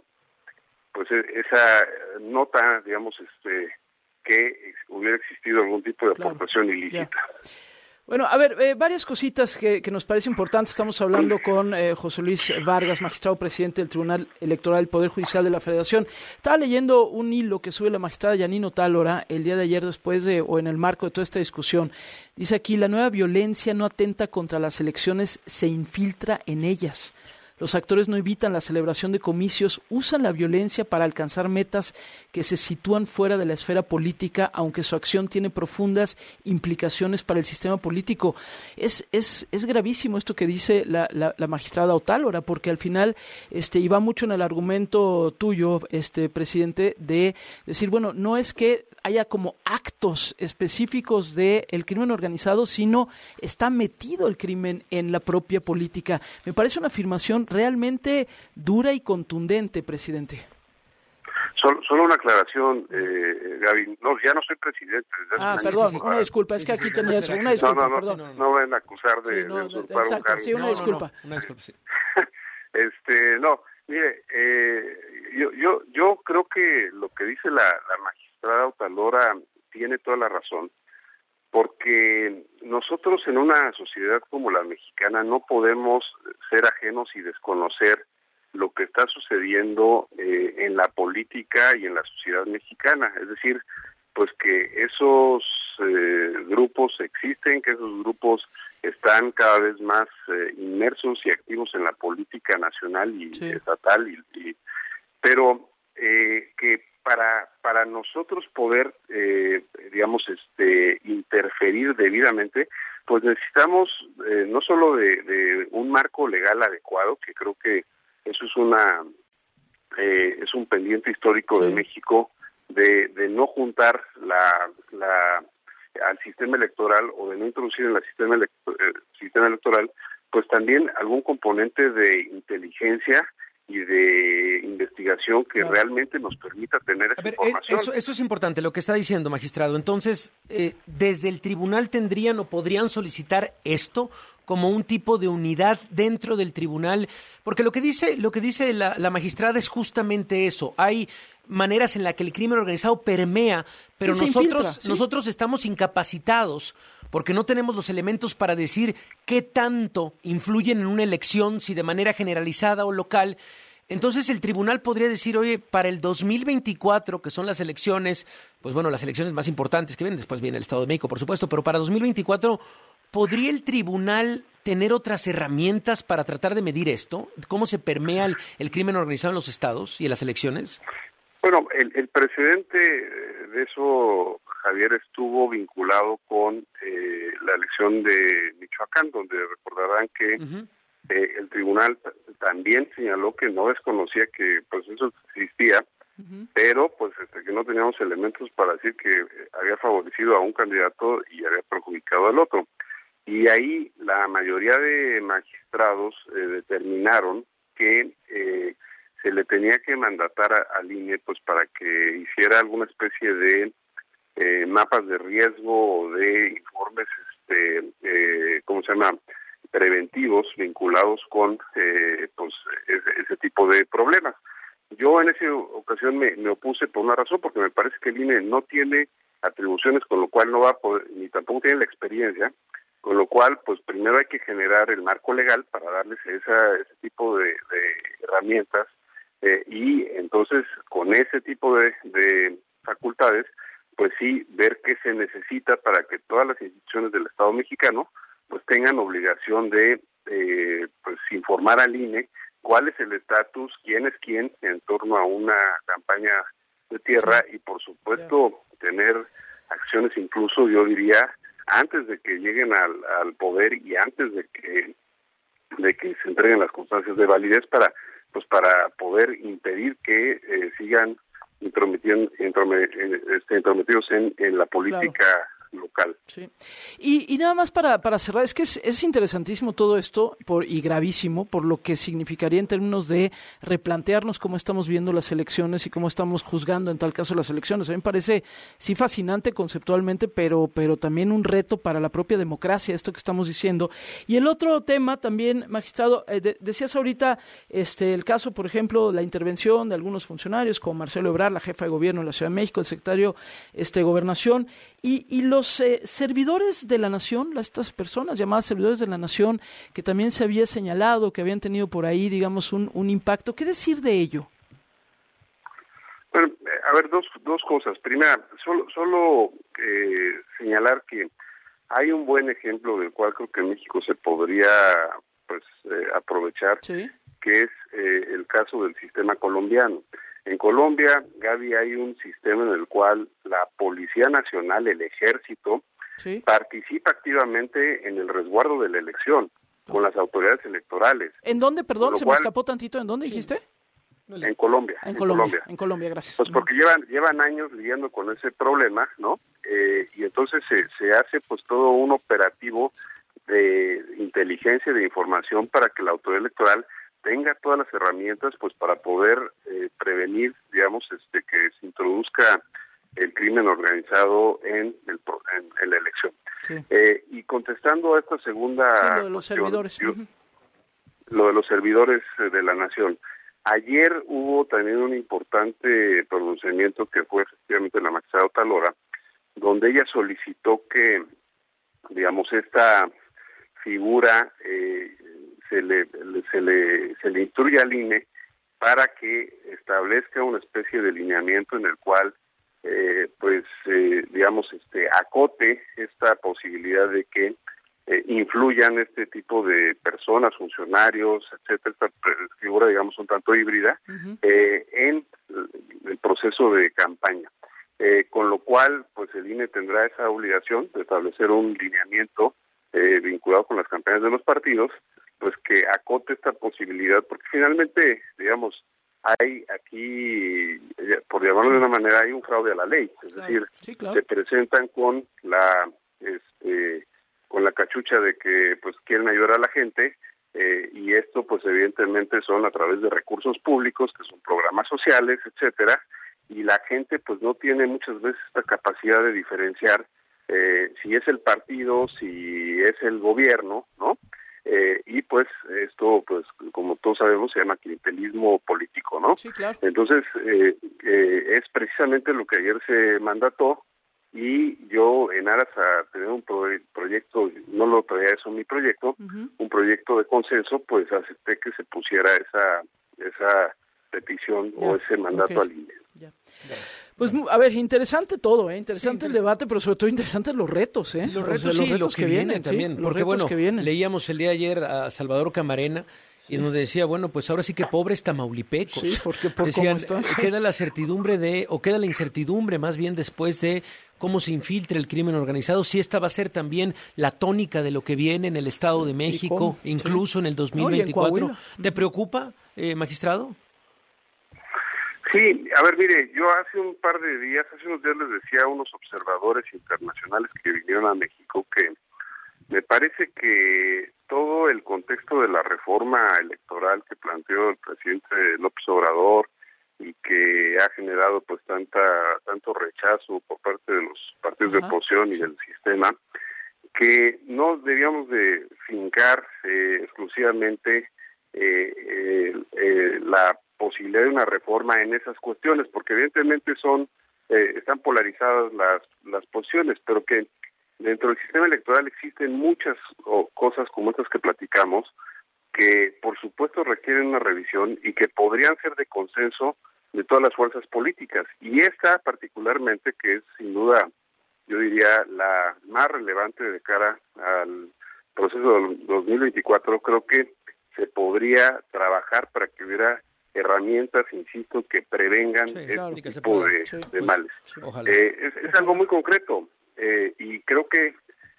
nota, que hubiera existido algún tipo de aportación ilícita. Bueno, a ver, varias cositas que nos parece importante. Estamos hablando con José Luis Vargas, magistrado presidente del Tribunal Electoral del Poder Judicial de la Federación. Estaba leyendo un hilo que sube la magistrada Yanino Tálora el día de ayer, o en el marco de toda esta discusión. Dice aquí: la nueva violencia no atenta contra las elecciones, se infiltra en ellas. Los actores no evitan la celebración de comicios, usan la violencia para alcanzar metas que se sitúan fuera de la esfera política, aunque su acción tiene profundas implicaciones para el sistema político. Es gravísimo esto que dice la magistrada Otálora, porque al final y va mucho en el argumento tuyo, presidente, de decir, bueno, no es que haya como actos específicos del crimen organizado, sino está metido el crimen en la propia política. Me parece una afirmación realmente dura y contundente, presidente. Solo una aclaración, Gaby. No, ya no soy presidente. Perdón, una disculpa, es que aquí tenía eso. Una disculpa, perdón. No van a acusar de usurpar un cargo. Sí, una disculpa. Sí. No, mire, yo creo que lo que dice la magistrada magistrada Otalora tiene toda la razón, porque nosotros en una sociedad como la mexicana no podemos ser ajenos y desconocer lo que está sucediendo en la política y en la sociedad mexicana. Es decir, pues que esos grupos existen, que esos grupos están cada vez más inmersos y activos en la política nacional y estatal, pero que para nosotros poder, interferir debidamente, pues necesitamos no solo de un marco legal adecuado, que creo que eso es un pendiente histórico de México, de no juntar al sistema electoral o de no introducir en el sistema electoral, pues también algún componente de inteligencia y de investigación que realmente nos permita tener esa información. Eso es importante, lo que está diciendo, magistrado. Entonces, ¿desde el tribunal tendrían o podrían solicitar esto como un tipo de unidad dentro del tribunal? Porque lo que dice la magistrada es justamente eso. Hay maneras en las que el crimen organizado permea, pero nosotros estamos incapacitados porque no tenemos los elementos para decir qué tanto influyen en una elección, si de manera generalizada o local. Entonces el tribunal podría decir, oye, para el 2024, que son las elecciones, pues bueno, las elecciones más importantes que vienen, después viene el Estado de México, por supuesto, pero para 2024, ¿podría el tribunal tener otras herramientas para tratar de medir esto? ¿Cómo se permea el crimen organizado en los estados y en las elecciones? Bueno, el precedente de eso, Javier, estuvo vinculado con la elección de Michoacán, donde recordarán que el tribunal también señaló que no desconocía que pues eso existía, pero pues que no teníamos elementos para decir que había favorecido a un candidato y había perjudicado al otro. Y ahí la mayoría de magistrados determinaron que se le tenía que mandatar al INE pues para que hiciera alguna especie de mapas de riesgo o de informes preventivos vinculados con ese tipo de problemas. Yo en esa ocasión me opuse por una razón, porque me parece que el INE no tiene atribuciones, con lo cual no va a poder, ni tampoco tiene la experiencia, con lo cual pues primero hay que generar el marco legal para darles ese tipo de herramientas, y entonces con ese tipo de facultades pues sí ver qué se necesita para que todas las instituciones del Estado mexicano pues tengan obligación de pues informar al INE cuál es el estatus, quién es quién en torno a una campaña de tierra, y por supuesto tener acciones incluso, yo diría, antes de que lleguen al poder y antes de que se entreguen las constancias de validez para poder impedir que sigan intrometidos en la política local. Sí. Y nada más para cerrar, es que es interesantísimo todo esto y gravísimo por lo que significaría en términos de replantearnos cómo estamos viendo las elecciones y cómo estamos juzgando en tal caso las elecciones. A mí me parece sí fascinante conceptualmente, pero también un reto para la propia democracia, esto que estamos diciendo. Y el otro tema también, magistrado, decías ahorita el caso, por ejemplo, la intervención de algunos funcionarios como Marcelo Ebrard, la jefa de gobierno de la Ciudad de México, el secretario de Gobernación, y los servidores de la nación, estas personas llamadas servidores de la nación, que también se había señalado que habían tenido por ahí, digamos, un impacto. ¿Qué decir de ello? Bueno, a ver, dos cosas. Primera, solo señalar que hay un buen ejemplo del cual creo que México se podría aprovechar, ¿sí?, que es el caso del sistema colombiano. En Colombia, Gaby, hay un sistema en el cual la Policía Nacional, el Ejército, ¿sí?, participa activamente en el resguardo de la elección con las autoridades electorales. ¿En dónde, perdón? Se me escapó tantito. ¿En dónde dijiste? En Colombia. En Colombia, gracias. Pues porque llevan años lidiando con ese problema, ¿no? Y entonces se hace pues todo un operativo de inteligencia y de información para que la autoridad electoral tenga todas las herramientas pues para poder prevenir, digamos, que se introduzca el crimen organizado en la elección. Sí. Y contestando a esta segunda lo de los servidores. Lo de los servidores de la nación. Ayer hubo también un importante pronunciamiento que fue efectivamente la magistrada Otalora, donde ella solicitó que, digamos, esta figura se le instruya al INE para que establezca una especie de lineamiento en el cual digamos, acote esta posibilidad de que influyan este tipo de personas, funcionarios, etcétera, esta figura, digamos, un tanto híbrida, en el proceso de campaña. Con lo cual, pues el INE tendrá esa obligación de establecer un lineamiento vinculado con las campañas de los partidos, pues que acote esta posibilidad, porque finalmente, digamos, hay aquí, por llamarlo de una manera, hay un fraude a la ley, es decir, se presentan con la cachucha de que pues quieren ayudar a la gente, y esto pues evidentemente son a través de recursos públicos, que son programas sociales, etcétera, y la gente pues no tiene muchas veces esta capacidad de diferenciar si es el partido, si es el gobierno, ¿no? Y pues esto, pues como todos sabemos, se llama clientelismo político, ¿no? Sí, claro. Entonces, es precisamente lo que ayer se mandató, y yo, en aras a tener un proyecto, no lo traía eso en mi proyecto, un proyecto de consenso, pues acepté que se pusiera esa petición o ese mandato al INE. Pues, a ver, interesante todo, interesante el debate, pero sobre todo interesantes los retos, Los retos, los retos que vienen también, porque bueno, leíamos el día de ayer a Salvador Camarena, y nos decía, bueno, pues ahora sí que pobres tamaulipecos. Sí, porque decían, queda la certidumbre queda la incertidumbre más bien después de cómo se infiltre el crimen organizado, si esta va a ser también la tónica de lo que viene en el Estado de México, incluso en el 2024. ¿Te preocupa, magistrado? Sí, a ver, mire, yo hace unos días les decía a unos observadores internacionales que vinieron a México que me parece que todo el contexto de la reforma electoral que planteó el presidente López Obrador y que ha generado pues tanto rechazo por parte de los partidos de oposición y del sistema, que no debíamos de fincar exclusivamente la posibilidad de una reforma en esas cuestiones, porque evidentemente están polarizadas las posiciones, pero que dentro del sistema electoral existen muchas cosas como estas que platicamos, que por supuesto requieren una revisión y que podrían ser de consenso de todas las fuerzas políticas. Y esta particularmente, que es sin duda, yo diría, la más relevante de cara al proceso del 2024, creo que se podría trabajar para que hubiera herramientas, insisto, que prevengan este tipo de males. Es algo muy concreto, y creo que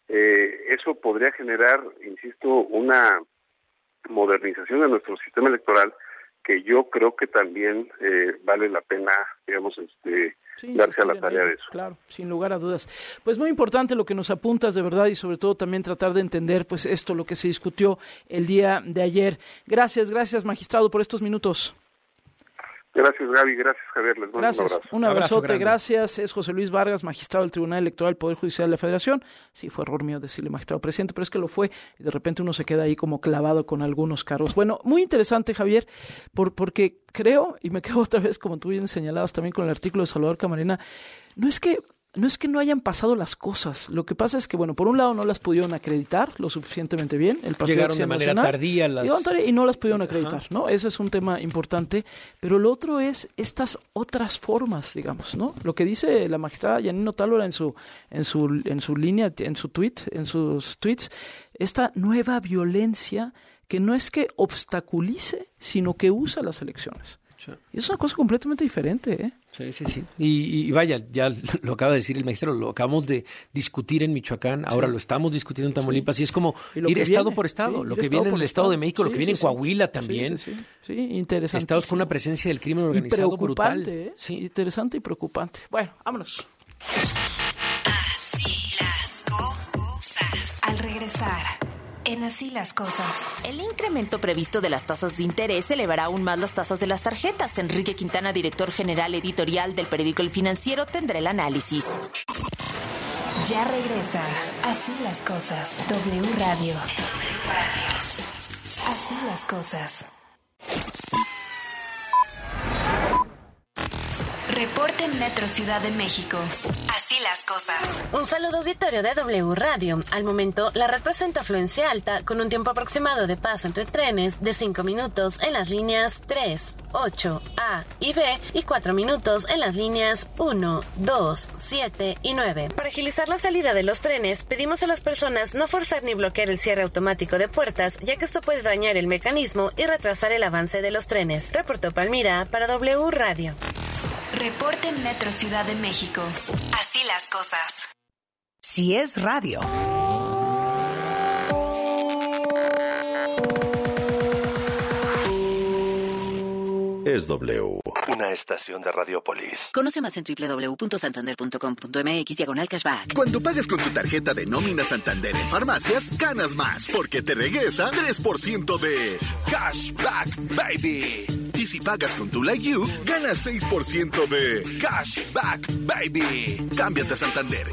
eso podría generar, insisto, una modernización de nuestro sistema electoral, que yo creo que también vale la pena, digamos, darse a la tarea de eso. Claro, sin lugar a dudas. Pues muy importante lo que nos apuntas, de verdad, y sobre todo también tratar de entender pues esto, lo que se discutió el día de ayer. Gracias, magistrado, por estos minutos. Gracias, Gaby. Gracias, Javier. Les mando un abrazo. Un abrazote, gracias. Es José Luis Vargas, magistrado del Tribunal Electoral del Poder Judicial de la Federación. Sí, fue error mío decirle magistrado presidente, pero es que lo fue, y de repente uno se queda ahí como clavado con algunos cargos. Bueno, muy interesante, Javier, porque creo, y me quedo otra vez, como tú bien señalabas también con el artículo de Salvador Camarena, no es que no hayan pasado las cosas. Lo que pasa es que, bueno, por un lado no las pudieron acreditar lo suficientemente bien. El Partido Llegaron de manera tardía y no las pudieron acreditar, ¿no? Ese es un tema importante. Pero lo otro es estas otras formas, digamos, ¿no? Lo que dice la magistrada Yanino Otalora en su línea, en sus tweets, esta nueva violencia que no es que obstaculice, sino que usa las elecciones. Sí. Y es una cosa completamente diferente, ¿eh? Sí. Y vaya, ya lo acaba de decir el magistrado, lo acabamos de discutir en Michoacán, ahora lo estamos discutiendo en Tamaulipas, y es como ir estado por estado, lo que viene en el Estado de México, lo que viene en Coahuila también. Sí, interesante. Estados con una presencia del crimen organizado brutal. Sí, interesante y preocupante. Bueno, vámonos. Así las cosas. Al regresar, en Así las cosas. El incremento previsto de las tasas de interés elevará aún más las tasas de las tarjetas. Enrique Quintana, director general editorial del periódico El Financiero, tendrá el análisis. Ya regresa Así las cosas. W Radio. Así las cosas. Reporte Metro Ciudad de México. Así las cosas. Un saludo auditorio de W Radio. Al momento, la red presenta afluencia alta con un tiempo aproximado de paso entre trenes de 5 minutos en las líneas 3, 8, A y B y 4 minutos en las líneas 1, 2, 7 y 9. Para agilizar la salida de los trenes, pedimos a las personas no forzar ni bloquear el cierre automático de puertas, ya que esto puede dañar el mecanismo y retrasar el avance de los trenes. Reportó Palmira para W Radio. Reporte Metro Ciudad de México. Así las cosas. Si es radio. Es W, una estación de Radiopolis. Conoce más en www.santander.com.mx/cashback. Cuando pagas con tu tarjeta de nómina Santander en farmacias, ganas más, porque te regresa 3% de cashback, baby. Y si pagas con tu Like You, ganas 6% de cashback, baby. Cámbiate a Santander.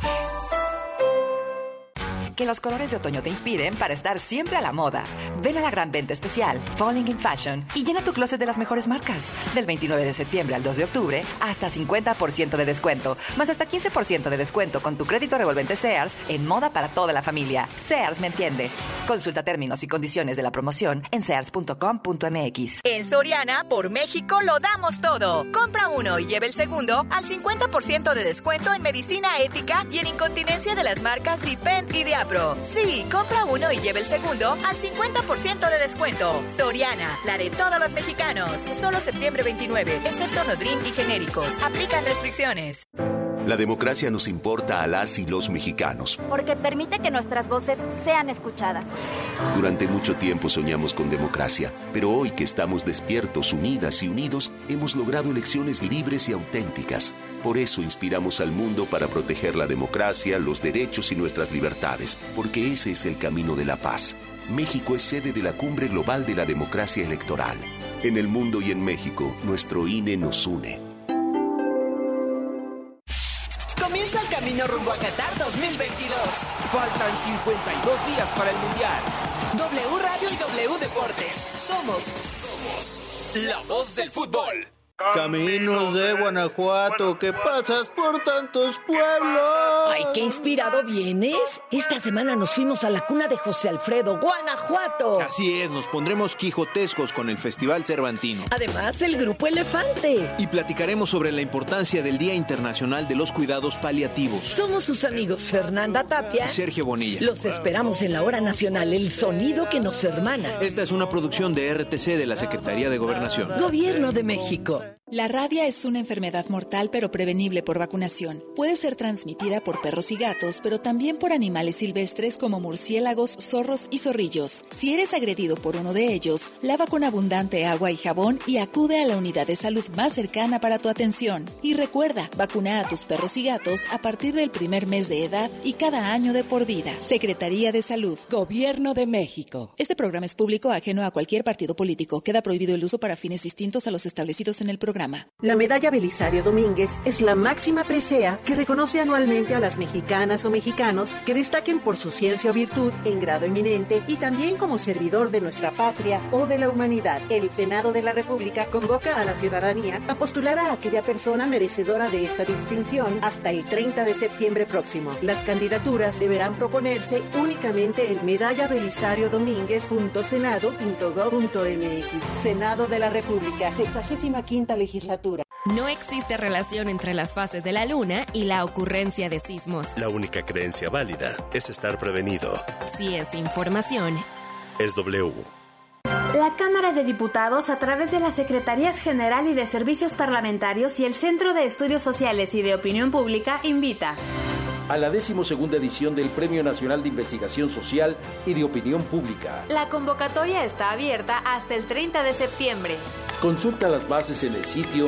Que los colores de otoño te inspiren para estar siempre a la moda. Ven a la gran venta especial Falling in Fashion y llena tu closet de las mejores marcas. Del 29 de septiembre al 2 de octubre, hasta 50% de descuento, más hasta 15% de descuento con tu crédito revolvente Sears en moda para toda la familia. Sears me entiende. Consulta términos y condiciones de la promoción en sears.com.mx. En Soriana, por México, lo damos todo. Compra uno y lleve el segundo al 50% de descuento en medicina ética y en incontinencia de las marcas Dipend y Diapro. Sí, compra uno y lleve el segundo al 50% de descuento. Soriana, la de todos los mexicanos. Solo septiembre 29, excepto Nodrim y genéricos. Aplican restricciones. La democracia nos importa a las y los mexicanos. Porque permite que nuestras voces sean escuchadas. Durante mucho tiempo soñamos con democracia, pero hoy que estamos despiertos, unidas y unidos, hemos logrado elecciones libres y auténticas. Por eso inspiramos al mundo para proteger la democracia, los derechos y nuestras libertades, porque ese es el camino de la paz. México es sede de la Cumbre Global de la Democracia Electoral. En el mundo y en México, nuestro INE nos une. Comienza el camino rumbo a Qatar 2022. Faltan 52 días para el Mundial. W Radio y W Deportes. Somos la voz del fútbol. Caminos de Guanajuato, que pasas por tantos pueblos. ¡Ay, qué inspirado vienes! Esta semana nos fuimos a la cuna de José Alfredo, Guanajuato. Así es, nos pondremos quijotescos con el Festival Cervantino. Además, el Grupo Elefante. Y platicaremos sobre la importancia del Día Internacional de los Cuidados Paliativos. Somos sus amigos Fernanda Tapia y Sergio Bonilla. Los esperamos en la hora nacional, el sonido que nos hermana. Esta es una producción de RTC de la Secretaría de Gobernación. Gobierno de México. La rabia es una enfermedad mortal pero prevenible por vacunación. Puede ser transmitida por perros y gatos, pero también por animales silvestres como murciélagos, zorros y zorrillos. Si eres agredido por uno de ellos, lava con abundante agua y jabón y acude a la unidad de salud más cercana para tu atención. Y recuerda, vacuna a tus perros y gatos a partir del primer mes de edad y cada año de por vida. Secretaría de Salud. Gobierno de México. Este programa es público, ajeno a cualquier partido político. Queda prohibido el uso para fines distintos a los establecidos en el programa. La medalla Belisario Domínguez es la máxima presea que reconoce anualmente a las mexicanas o mexicanos que destaquen por su ciencia o virtud en grado eminente y también como servidor de nuestra patria o de la humanidad. El Senado de la República convoca a la ciudadanía a postular a aquella persona merecedora de esta distinción hasta el 30 de septiembre próximo. Las candidaturas deberán proponerse únicamente en medallavelisario.senado.gov.mx. Senado de la República, 65ª legislatura. No existe relación entre las fases de la luna y la ocurrencia de sismos. La única creencia válida es estar prevenido. Si es información, es W. La Cámara de Diputados, a través de la Secretarías General y de Servicios Parlamentarios y el Centro de Estudios Sociales y de Opinión Pública, invita a la 12ª edición del Premio Nacional de Investigación Social y de Opinión Pública. La convocatoria está abierta hasta el 30 de septiembre. Consulta las bases en el sitio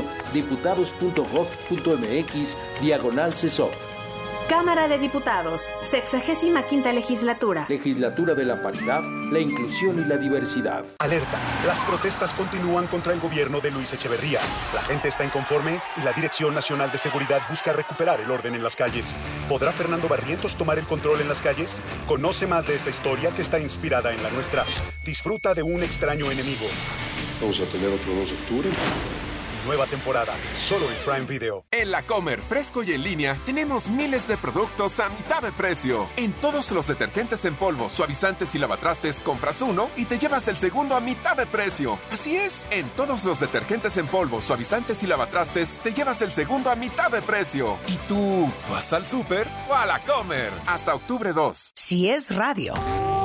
diputados.gov.mx/CESOP. Cámara de Diputados, 65ª Legislatura. Legislatura de la Paridad, la Inclusión y la Diversidad. Alerta, las protestas continúan contra el gobierno de Luis Echeverría. La gente está inconforme y la Dirección Nacional de Seguridad busca recuperar el orden en las calles. ¿Podrá Fernando Barrientos tomar el control en las calles? Conoce más de esta historia que está inspirada en la nuestra. Disfruta de un extraño enemigo. Vamos a tener otro 2 de octubre. nueva temporada, solo en Prime Video. En La Comer, fresco y en línea, tenemos miles de productos a mitad de precio. En todos los detergentes en polvo, suavizantes y lavatrastes, compras uno y te llevas el segundo a mitad de precio. Así es, en todos los detergentes en polvo, suavizantes y lavatrastes, te llevas el segundo a mitad de precio. ¿Y tú vas al súper o a La Comer? Hasta octubre 2. Si es radio.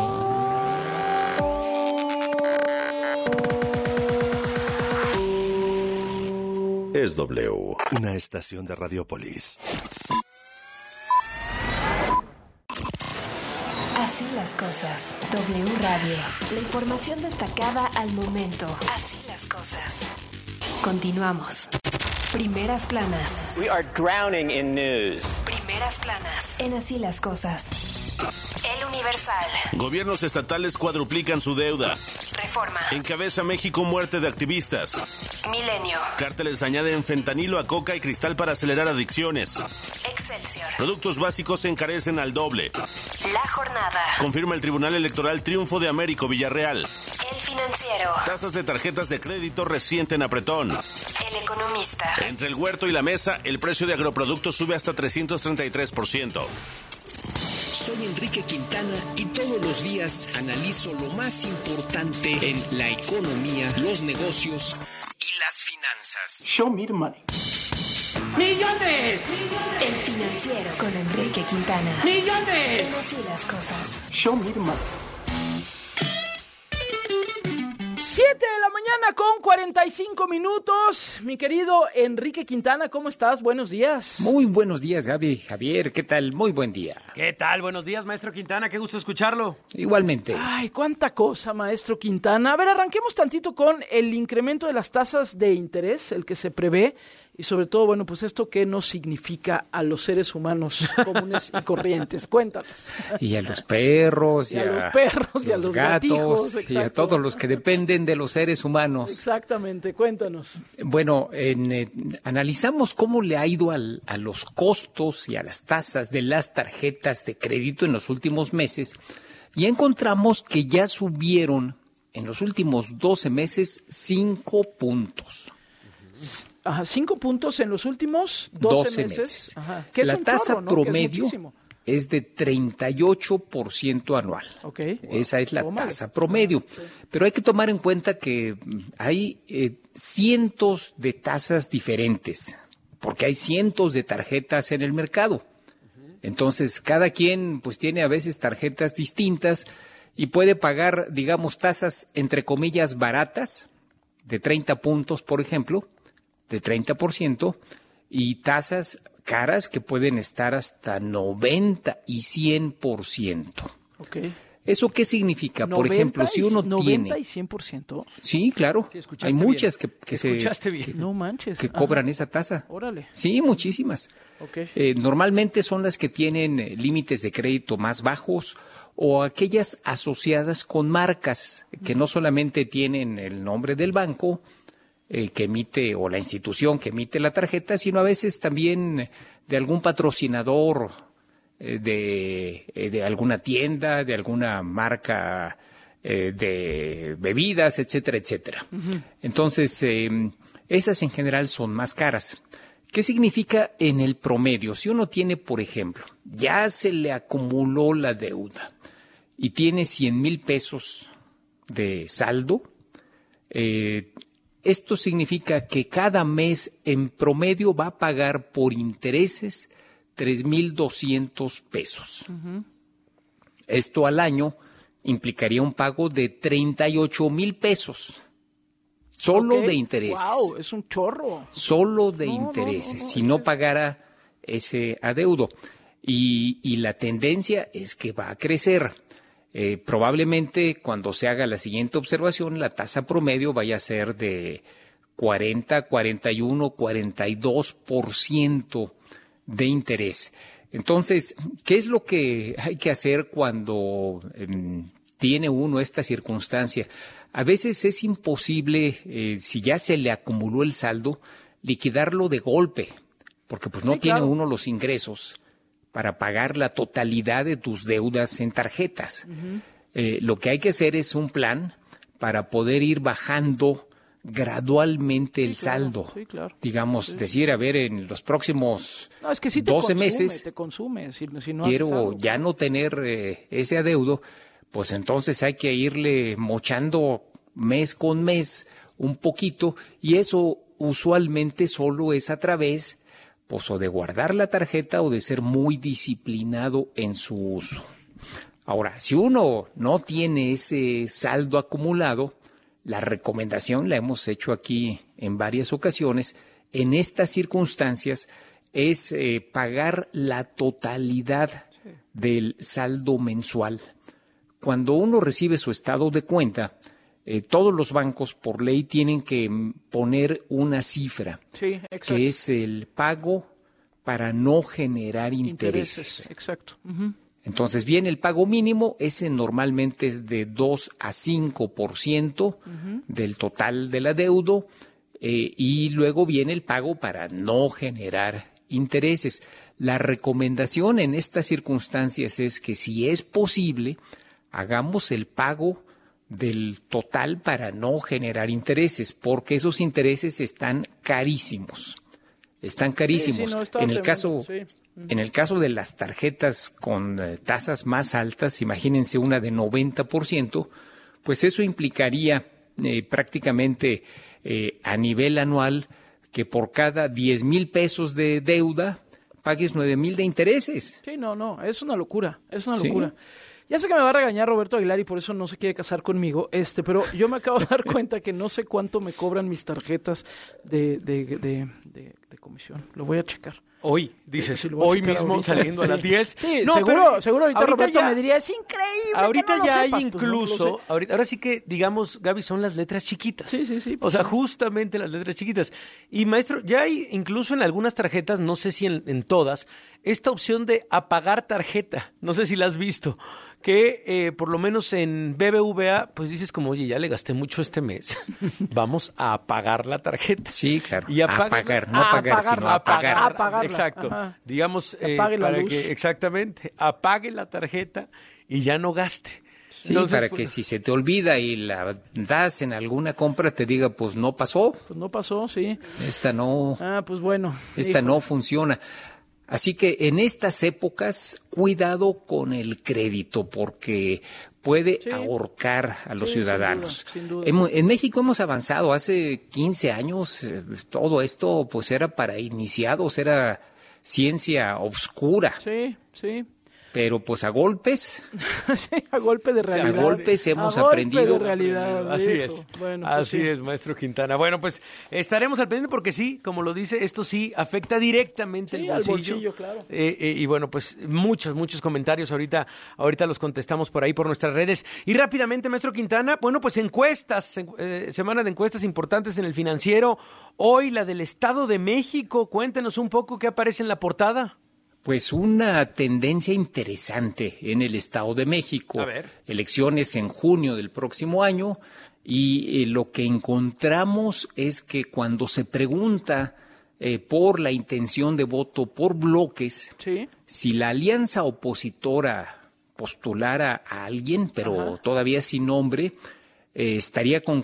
Es W, una estación de Radiopolis. Así las cosas. W Radio. La información destacada al momento. Así las cosas. Continuamos. Primeras planas. We are drowning in news. Primeras planas. En Así las cosas. El Universal. Gobiernos estatales cuadruplican su deuda. Reforma. Encabeza México muerte de activistas. Milenio. Cárteles añaden fentanilo a coca y cristal para acelerar adicciones. Excelsior. Productos básicos se encarecen al doble. La Jornada. Confirma el Tribunal Electoral triunfo de Américo Villarreal. El Financiero. Tasas de tarjetas de crédito resienten apretón. El Economista. Entre el huerto y la mesa, el precio de agroproductos sube hasta 333%. Soy Enrique Quintana y todos los días analizo lo más importante en la economía, los negocios y las finanzas. Show me the money. ¡Millones! El Financiero con Enrique Quintana. ¡Millones! En Así las cosas. Show me the money. 7 de la mañana con 45 minutos. Mi querido Enrique Quintana, ¿cómo estás? Buenos días. Muy buenos días, Gaby. Javier, ¿qué tal? Muy buen día. ¿Qué tal? Buenos días, maestro Quintana. Qué gusto escucharlo. Igualmente. Ay, cuánta cosa, maestro Quintana. A ver, arranquemos tantito con el incremento de las tasas de interés, el que se prevé. Y sobre todo, bueno, pues esto qué nos significa a los seres humanos comunes y corrientes. Cuéntanos. Y a los perros, y a los perros, y a los gatos, gatijos, y a todos los que dependen de los seres humanos. Exactamente, cuéntanos. Bueno, analizamos cómo le ha ido a los costos y a las tasas de las tarjetas de crédito en los últimos meses y encontramos que ya subieron en los últimos 12 meses 5 puntos. Ajá, 5 puntos en los últimos 12 meses. Ajá. Que es la un tasa chorro, ¿no? promedio es de 38% anual. Okay. Esa es la tasa promedio. Sí. Pero hay que tomar en cuenta que hay cientos de tasas diferentes, porque hay cientos de tarjetas en el mercado. Entonces, cada quien pues tiene a veces tarjetas distintas y puede pagar, digamos, tasas entre comillas baratas, de 30 puntos, por ejemplo, de 30%, y tasas caras que pueden estar hasta 90 y 100%. Okay. ¿Eso qué significa? Por ejemplo, si uno 90 tiene... ¿90 y 100%? Sí, claro. Sí, hay muchas que escuchaste bien. No manches. Que cobran esa tasa. Órale. Sí, muchísimas. Okay. Normalmente son las que tienen límites de crédito más bajos o aquellas asociadas con marcas que no solamente tienen el nombre del banco que emite o la institución que emite la tarjeta, sino a veces también de algún patrocinador de alguna tienda, de alguna marca de bebidas, etcétera, etcétera. Uh-huh. Entonces, esas en general son más caras. ¿Qué significa en el promedio? Si uno tiene, por ejemplo, ya se le acumuló la deuda y tiene 100,000 pesos de saldo, esto significa que cada mes en promedio va a pagar por intereses 3,200 pesos. Uh-huh. Esto al año implicaría un pago de 38,000 pesos. Solo de intereses. ¡Wow! Es un chorro. Solo de intereses, si no pagara ese adeudo. Y la tendencia es que va a crecer. Probablemente cuando se haga la siguiente observación, la tasa promedio vaya a ser de 40, 41, 42% de interés. Entonces, ¿qué es lo que hay que hacer cuando tiene uno esta circunstancia? A veces es imposible, si ya se le acumuló el saldo, liquidarlo de golpe, porque pues no tiene uno los ingresos para pagar la totalidad de tus deudas en tarjetas. Uh-huh. Lo que hay que hacer es un plan para poder ir bajando gradualmente el saldo. Sí, claro. Digamos, decir, a ver, en los próximos no, es que si 12 meses te consume, si no quiero ya no tener ese adeudo, pues entonces hay que irle mochando mes con mes un poquito, y eso usualmente solo es a través, pues, o de guardar la tarjeta o de ser muy disciplinado en su uso. Ahora, si uno no tiene ese saldo acumulado, la recomendación, la hemos hecho aquí en varias ocasiones, en estas circunstancias es pagar la totalidad del saldo mensual. Cuando uno recibe su estado de cuenta, todos los bancos por ley tienen que poner una cifra, que es el pago para no generar intereses. Exacto. Entonces viene el pago mínimo, ese normalmente es de 2 a 5% del total del adeudo, y luego viene el pago para no generar intereses. La recomendación en estas circunstancias es que, si es posible, hagamos el pago del total para no generar intereses, porque esos intereses están carísimos. Están carísimos. En el caso de las tarjetas con tasas más altas, imagínense una de 90%, pues eso implicaría prácticamente a nivel anual que por cada 10,000 pesos de deuda pagues 9,000 de intereses. Sí, no, es una locura, locura. Ya sé que me va a regañar Roberto Aguilar y por eso no se quiere casar conmigo, pero yo me acabo de dar cuenta que no sé cuánto me cobran mis tarjetas de comisión. Lo voy a checar. Hoy, dices, hoy mismo ahorita, saliendo a las 10. Sí, no, seguro ahorita Roberto me diría, es increíble. Ahorita que no ya lo sepas, hay incluso, pues no ahora sí que, digamos, Gaby, son las letras chiquitas. Sí. O sea, justamente las letras chiquitas. Y maestro, ya hay incluso en algunas tarjetas, no sé si en todas, esta opción de apagar tarjeta. No sé si la has visto. Que por lo menos en BBVA, pues dices como, oye, ya le gasté mucho este mes, vamos a apagar la tarjeta. Sí, claro. Y apagar, no pagar, sino apagar. Exacto. Ajá. Digamos, apague la luz. Exactamente, apague la tarjeta y ya no gaste. Sí, entonces, para que si se te olvida y la das en alguna compra, te diga, pues no pasó. Pues no pasó, sí. Esta no. Pues bueno. Esta no funciona. Así que en estas épocas, cuidado con el crédito, porque puede ahorcar a los ciudadanos. Sin duda. En México hemos avanzado. Hace 15 años todo esto pues era para iniciados, era ciencia oscura. Sí. Pero pues a golpes. Sí, a golpe de realidad. A golpes hemos aprendido. De realidad, así es. Bueno, así es, maestro Quintana. Bueno, pues estaremos al pendiente porque sí, como lo dice, esto sí afecta directamente el bolsillo. Al bolsillo, claro. Y bueno, pues muchos comentarios ahorita los contestamos por ahí, por nuestras redes. Y rápidamente, maestro Quintana, bueno, pues encuestas, semana de encuestas importantes en el Financiero. Hoy la del Estado de México. Cuéntenos un poco qué aparece en la portada. Pues una tendencia interesante en el Estado de México. A ver. Elecciones en junio del próximo año, y lo que encontramos es que cuando se pregunta por la intención de voto por bloques, si la alianza opositora postulara a alguien, pero todavía sin nombre, estaría con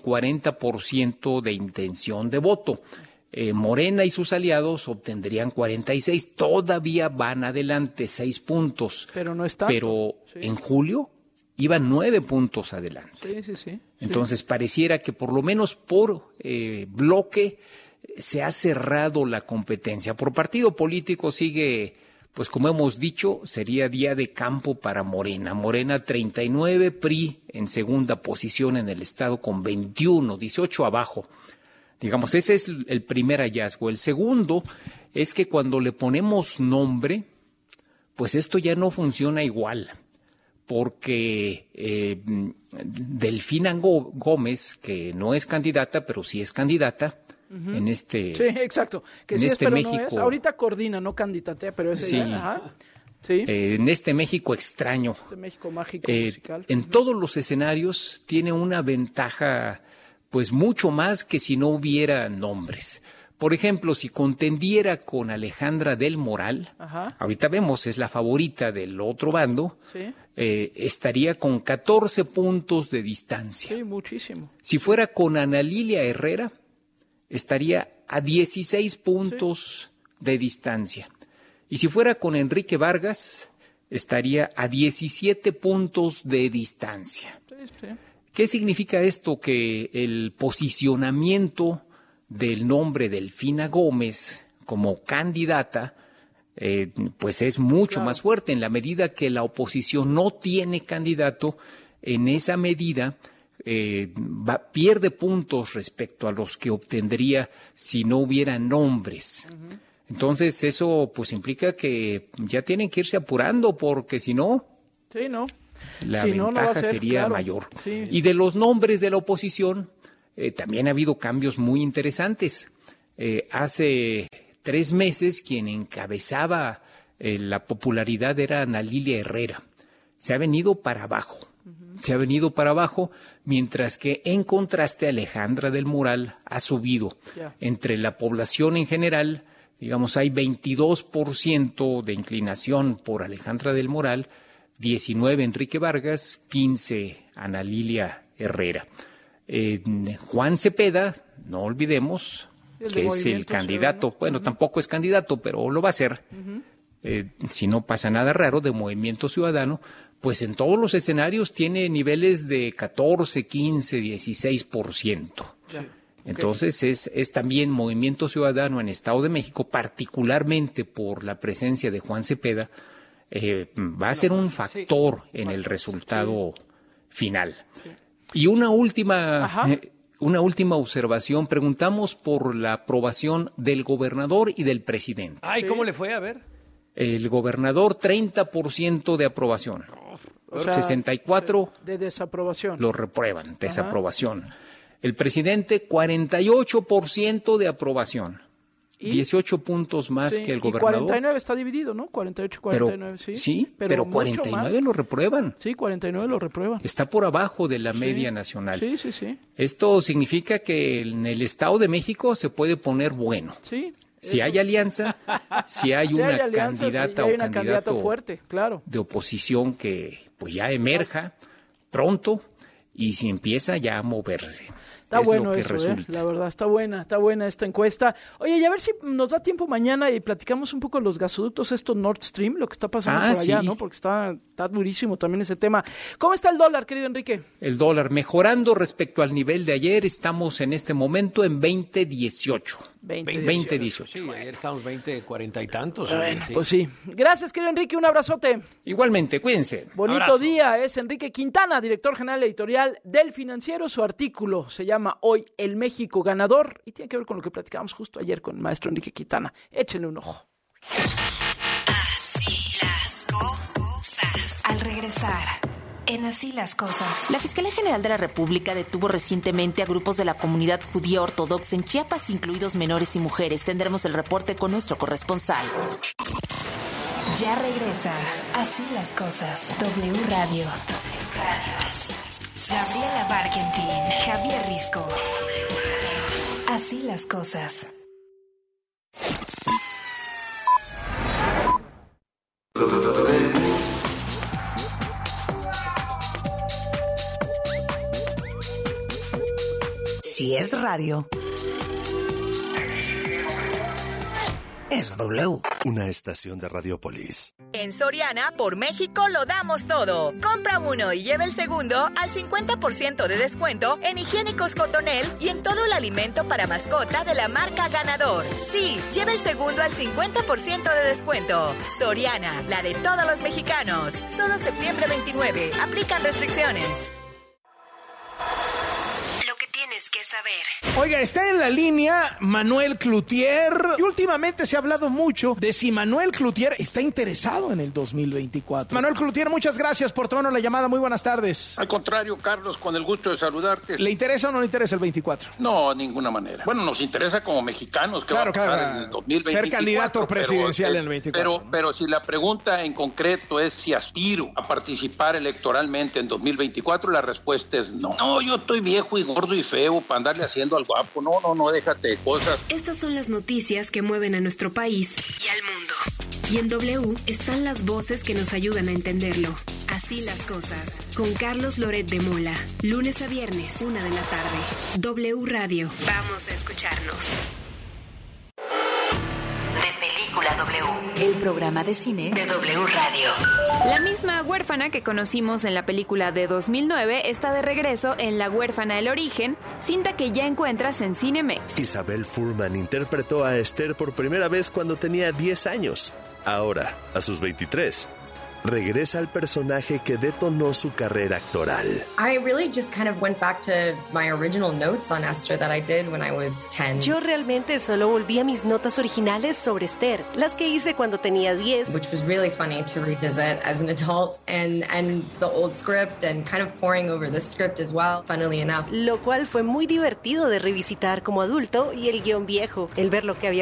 40% de intención de voto. Morena y sus aliados obtendrían 46, todavía van adelante 6 puntos. Pero no está. Pero en julio iban 9 puntos adelante. Sí. Entonces pareciera que por lo menos por bloque se ha cerrado la competencia. Por partido político sigue, pues como hemos dicho, sería día de campo para Morena. Morena 39, PRI en segunda posición en el estado con 21, 18 abajo. Digamos, ese es el primer hallazgo. El segundo es que cuando le ponemos nombre, pues esto ya no funciona igual, porque Delfina Gómez, que no es candidata, pero sí es candidata en este... Sí, exacto. Que sí es, pero México, no es. Ahorita coordina, no candidatea, pero es ella. Sí. En este México extraño. Este México mágico musical. En todos los escenarios tiene una ventaja, pues mucho más que si no hubiera nombres, Por ejemplo, si contendiera con Alejandra del Moral, ahorita vemos, es la favorita del otro bando, estaría con 14 puntos de distancia. Sí, muchísimo. Si fuera con Ana Lilia Herrera, estaría a 16 puntos de distancia. Y si fuera con Enrique Vargas, estaría a 17 puntos de distancia. Sí. ¿Qué significa esto? Que el posicionamiento del nombre de Delfina Gómez como candidata, pues es mucho más fuerte. En la medida que la oposición no tiene candidato, en esa medida pierde puntos respecto a los que obtendría si no hubiera nombres. Entonces eso pues implica que ya tienen que irse apurando, porque si no, la ventaja sería mayor. Sí. Y de los nombres de la oposición, también ha habido cambios muy interesantes. Hace 3 meses quien encabezaba la popularidad era Ana Lilia Herrera. Se ha venido para abajo. Mientras que en contraste Alejandra del Moral ha subido. Entre la población en general, digamos, hay 22% de inclinación por Alejandra del Moral, 19 Enrique Vargas, 15 Ana Lilia Herrera. Juan Cepeda, no olvidemos que es el candidato, bueno, tampoco es candidato, pero lo va a ser, si no pasa nada raro, de Movimiento Ciudadano, pues en todos los escenarios tiene niveles de 14, 15, 16%. Entonces es también Movimiento Ciudadano en Estado de México, particularmente por la presencia de Juan Cepeda, va a ser un factor en el resultado final. Y una última observación. Preguntamos por la aprobación del gobernador y del presidente. Ay, ¿cómo le fue? A ver. El gobernador, 30% de aprobación. O sea, 64 de desaprobación. Lo reprueban, desaprobación. El presidente, 48% de aprobación. ¿Y? 18 puntos más que el gobernador. Y 49 está dividido, ¿no? 48, 49, pero 49 lo reprueban. Sí, 49 lo reprueban. Está por abajo de la media nacional. Sí. Esto significa que en el Estado de México se puede poner bueno. Sí. Si hay alianza, si hay una candidata o candidato fuerte, claro, de oposición que pues ya emerja pronto y si empieza ya a moverse. Está bueno eso, la verdad, está buena esta encuesta. Oye, y a ver si nos da tiempo mañana y platicamos un poco de los gasoductos, Nord Stream, lo que está pasando por allá, ¿no? Porque está durísimo también ese tema. ¿Cómo está el dólar, querido Enrique? El dólar mejorando respecto al nivel de ayer, estamos en este momento en 20.18. 20.18. Sí, ayer estábamos 20.40 y tantos. Pues sí. Gracias, querido Enrique, un abrazote. Igualmente, cuídense. Bonito día, es Enrique Quintana, director general editorial del Financiero. Su artículo se llama Hoy el México Ganador y tiene que ver con lo que platicábamos justo ayer con el maestro Enrique Quintana. Échenle un ojo. Así las cosas. Al regresar, en Así las Cosas. La Fiscalía General de la República detuvo recientemente a grupos de la comunidad judía ortodoxa en Chiapas, incluidos menores y mujeres. Tendremos el reporte con nuestro corresponsal. Ya regresa Así las Cosas. W Radio. Así las Cosas. Gabriela Barkentin, Javier Risco. Así las Cosas. Si es radio, es W. Una estación de Radiopolis. En Soriana, por México, lo damos todo. Compra uno y lleva el segundo al 50% de descuento en higiénicos Cotonel y en todo el alimento para mascota de la marca Ganador. Sí, lleva el segundo al 50% de descuento. Soriana, la de todos los mexicanos. Solo septiembre 29. Aplican restricciones. Tienes que saber. Oiga, está en la línea Manuel Cloutier. Y últimamente se ha hablado mucho de si Manuel Cloutier está interesado en el 2024. Manuel Cloutier, muchas gracias por tomarnos la llamada. Muy buenas tardes. Al contrario, Carlos, con el gusto de saludarte. ¿Le interesa o no le interesa el 24? No, de ninguna manera. Bueno, nos interesa como mexicanos que va a pasar en el 2024. Ser candidato presidencial en el 24. Pero si la pregunta en concreto es si aspiro a participar electoralmente en 2024, la respuesta es no. No, yo estoy viejo y gordo y feo para andarle haciendo al guapo. No, déjate de cosas. Estas son las noticias que mueven a nuestro país y al mundo. Y en W están las voces que nos ayudan a entenderlo. Así las cosas. Con Carlos Loret de Mola. Lunes a viernes, 1 de la tarde. W Radio. Vamos a escucharnos. El programa de cine de W Radio. La misma huérfana que conocimos en la película de 2009 está de regreso en La huérfana del origen, cinta que ya encuentras en Cinemex. Isabel Fuhrman interpretó a Esther por primera vez cuando tenía 10 años. Ahora, a sus 23, regresa al personaje que detonó su carrera actoral. I really just kind of went back to my original notes on Esther that I did when I was 10. Yo realmente solo volví a mis notas originales sobre Esther, las que hice cuando tenía 10. Which was really funny to revisit as an adult and the old script and kind of poring over the script as well, funnily enough. Lo cual fue muy divertido de revisitar como adulto y el guión viejo, el ver lo que había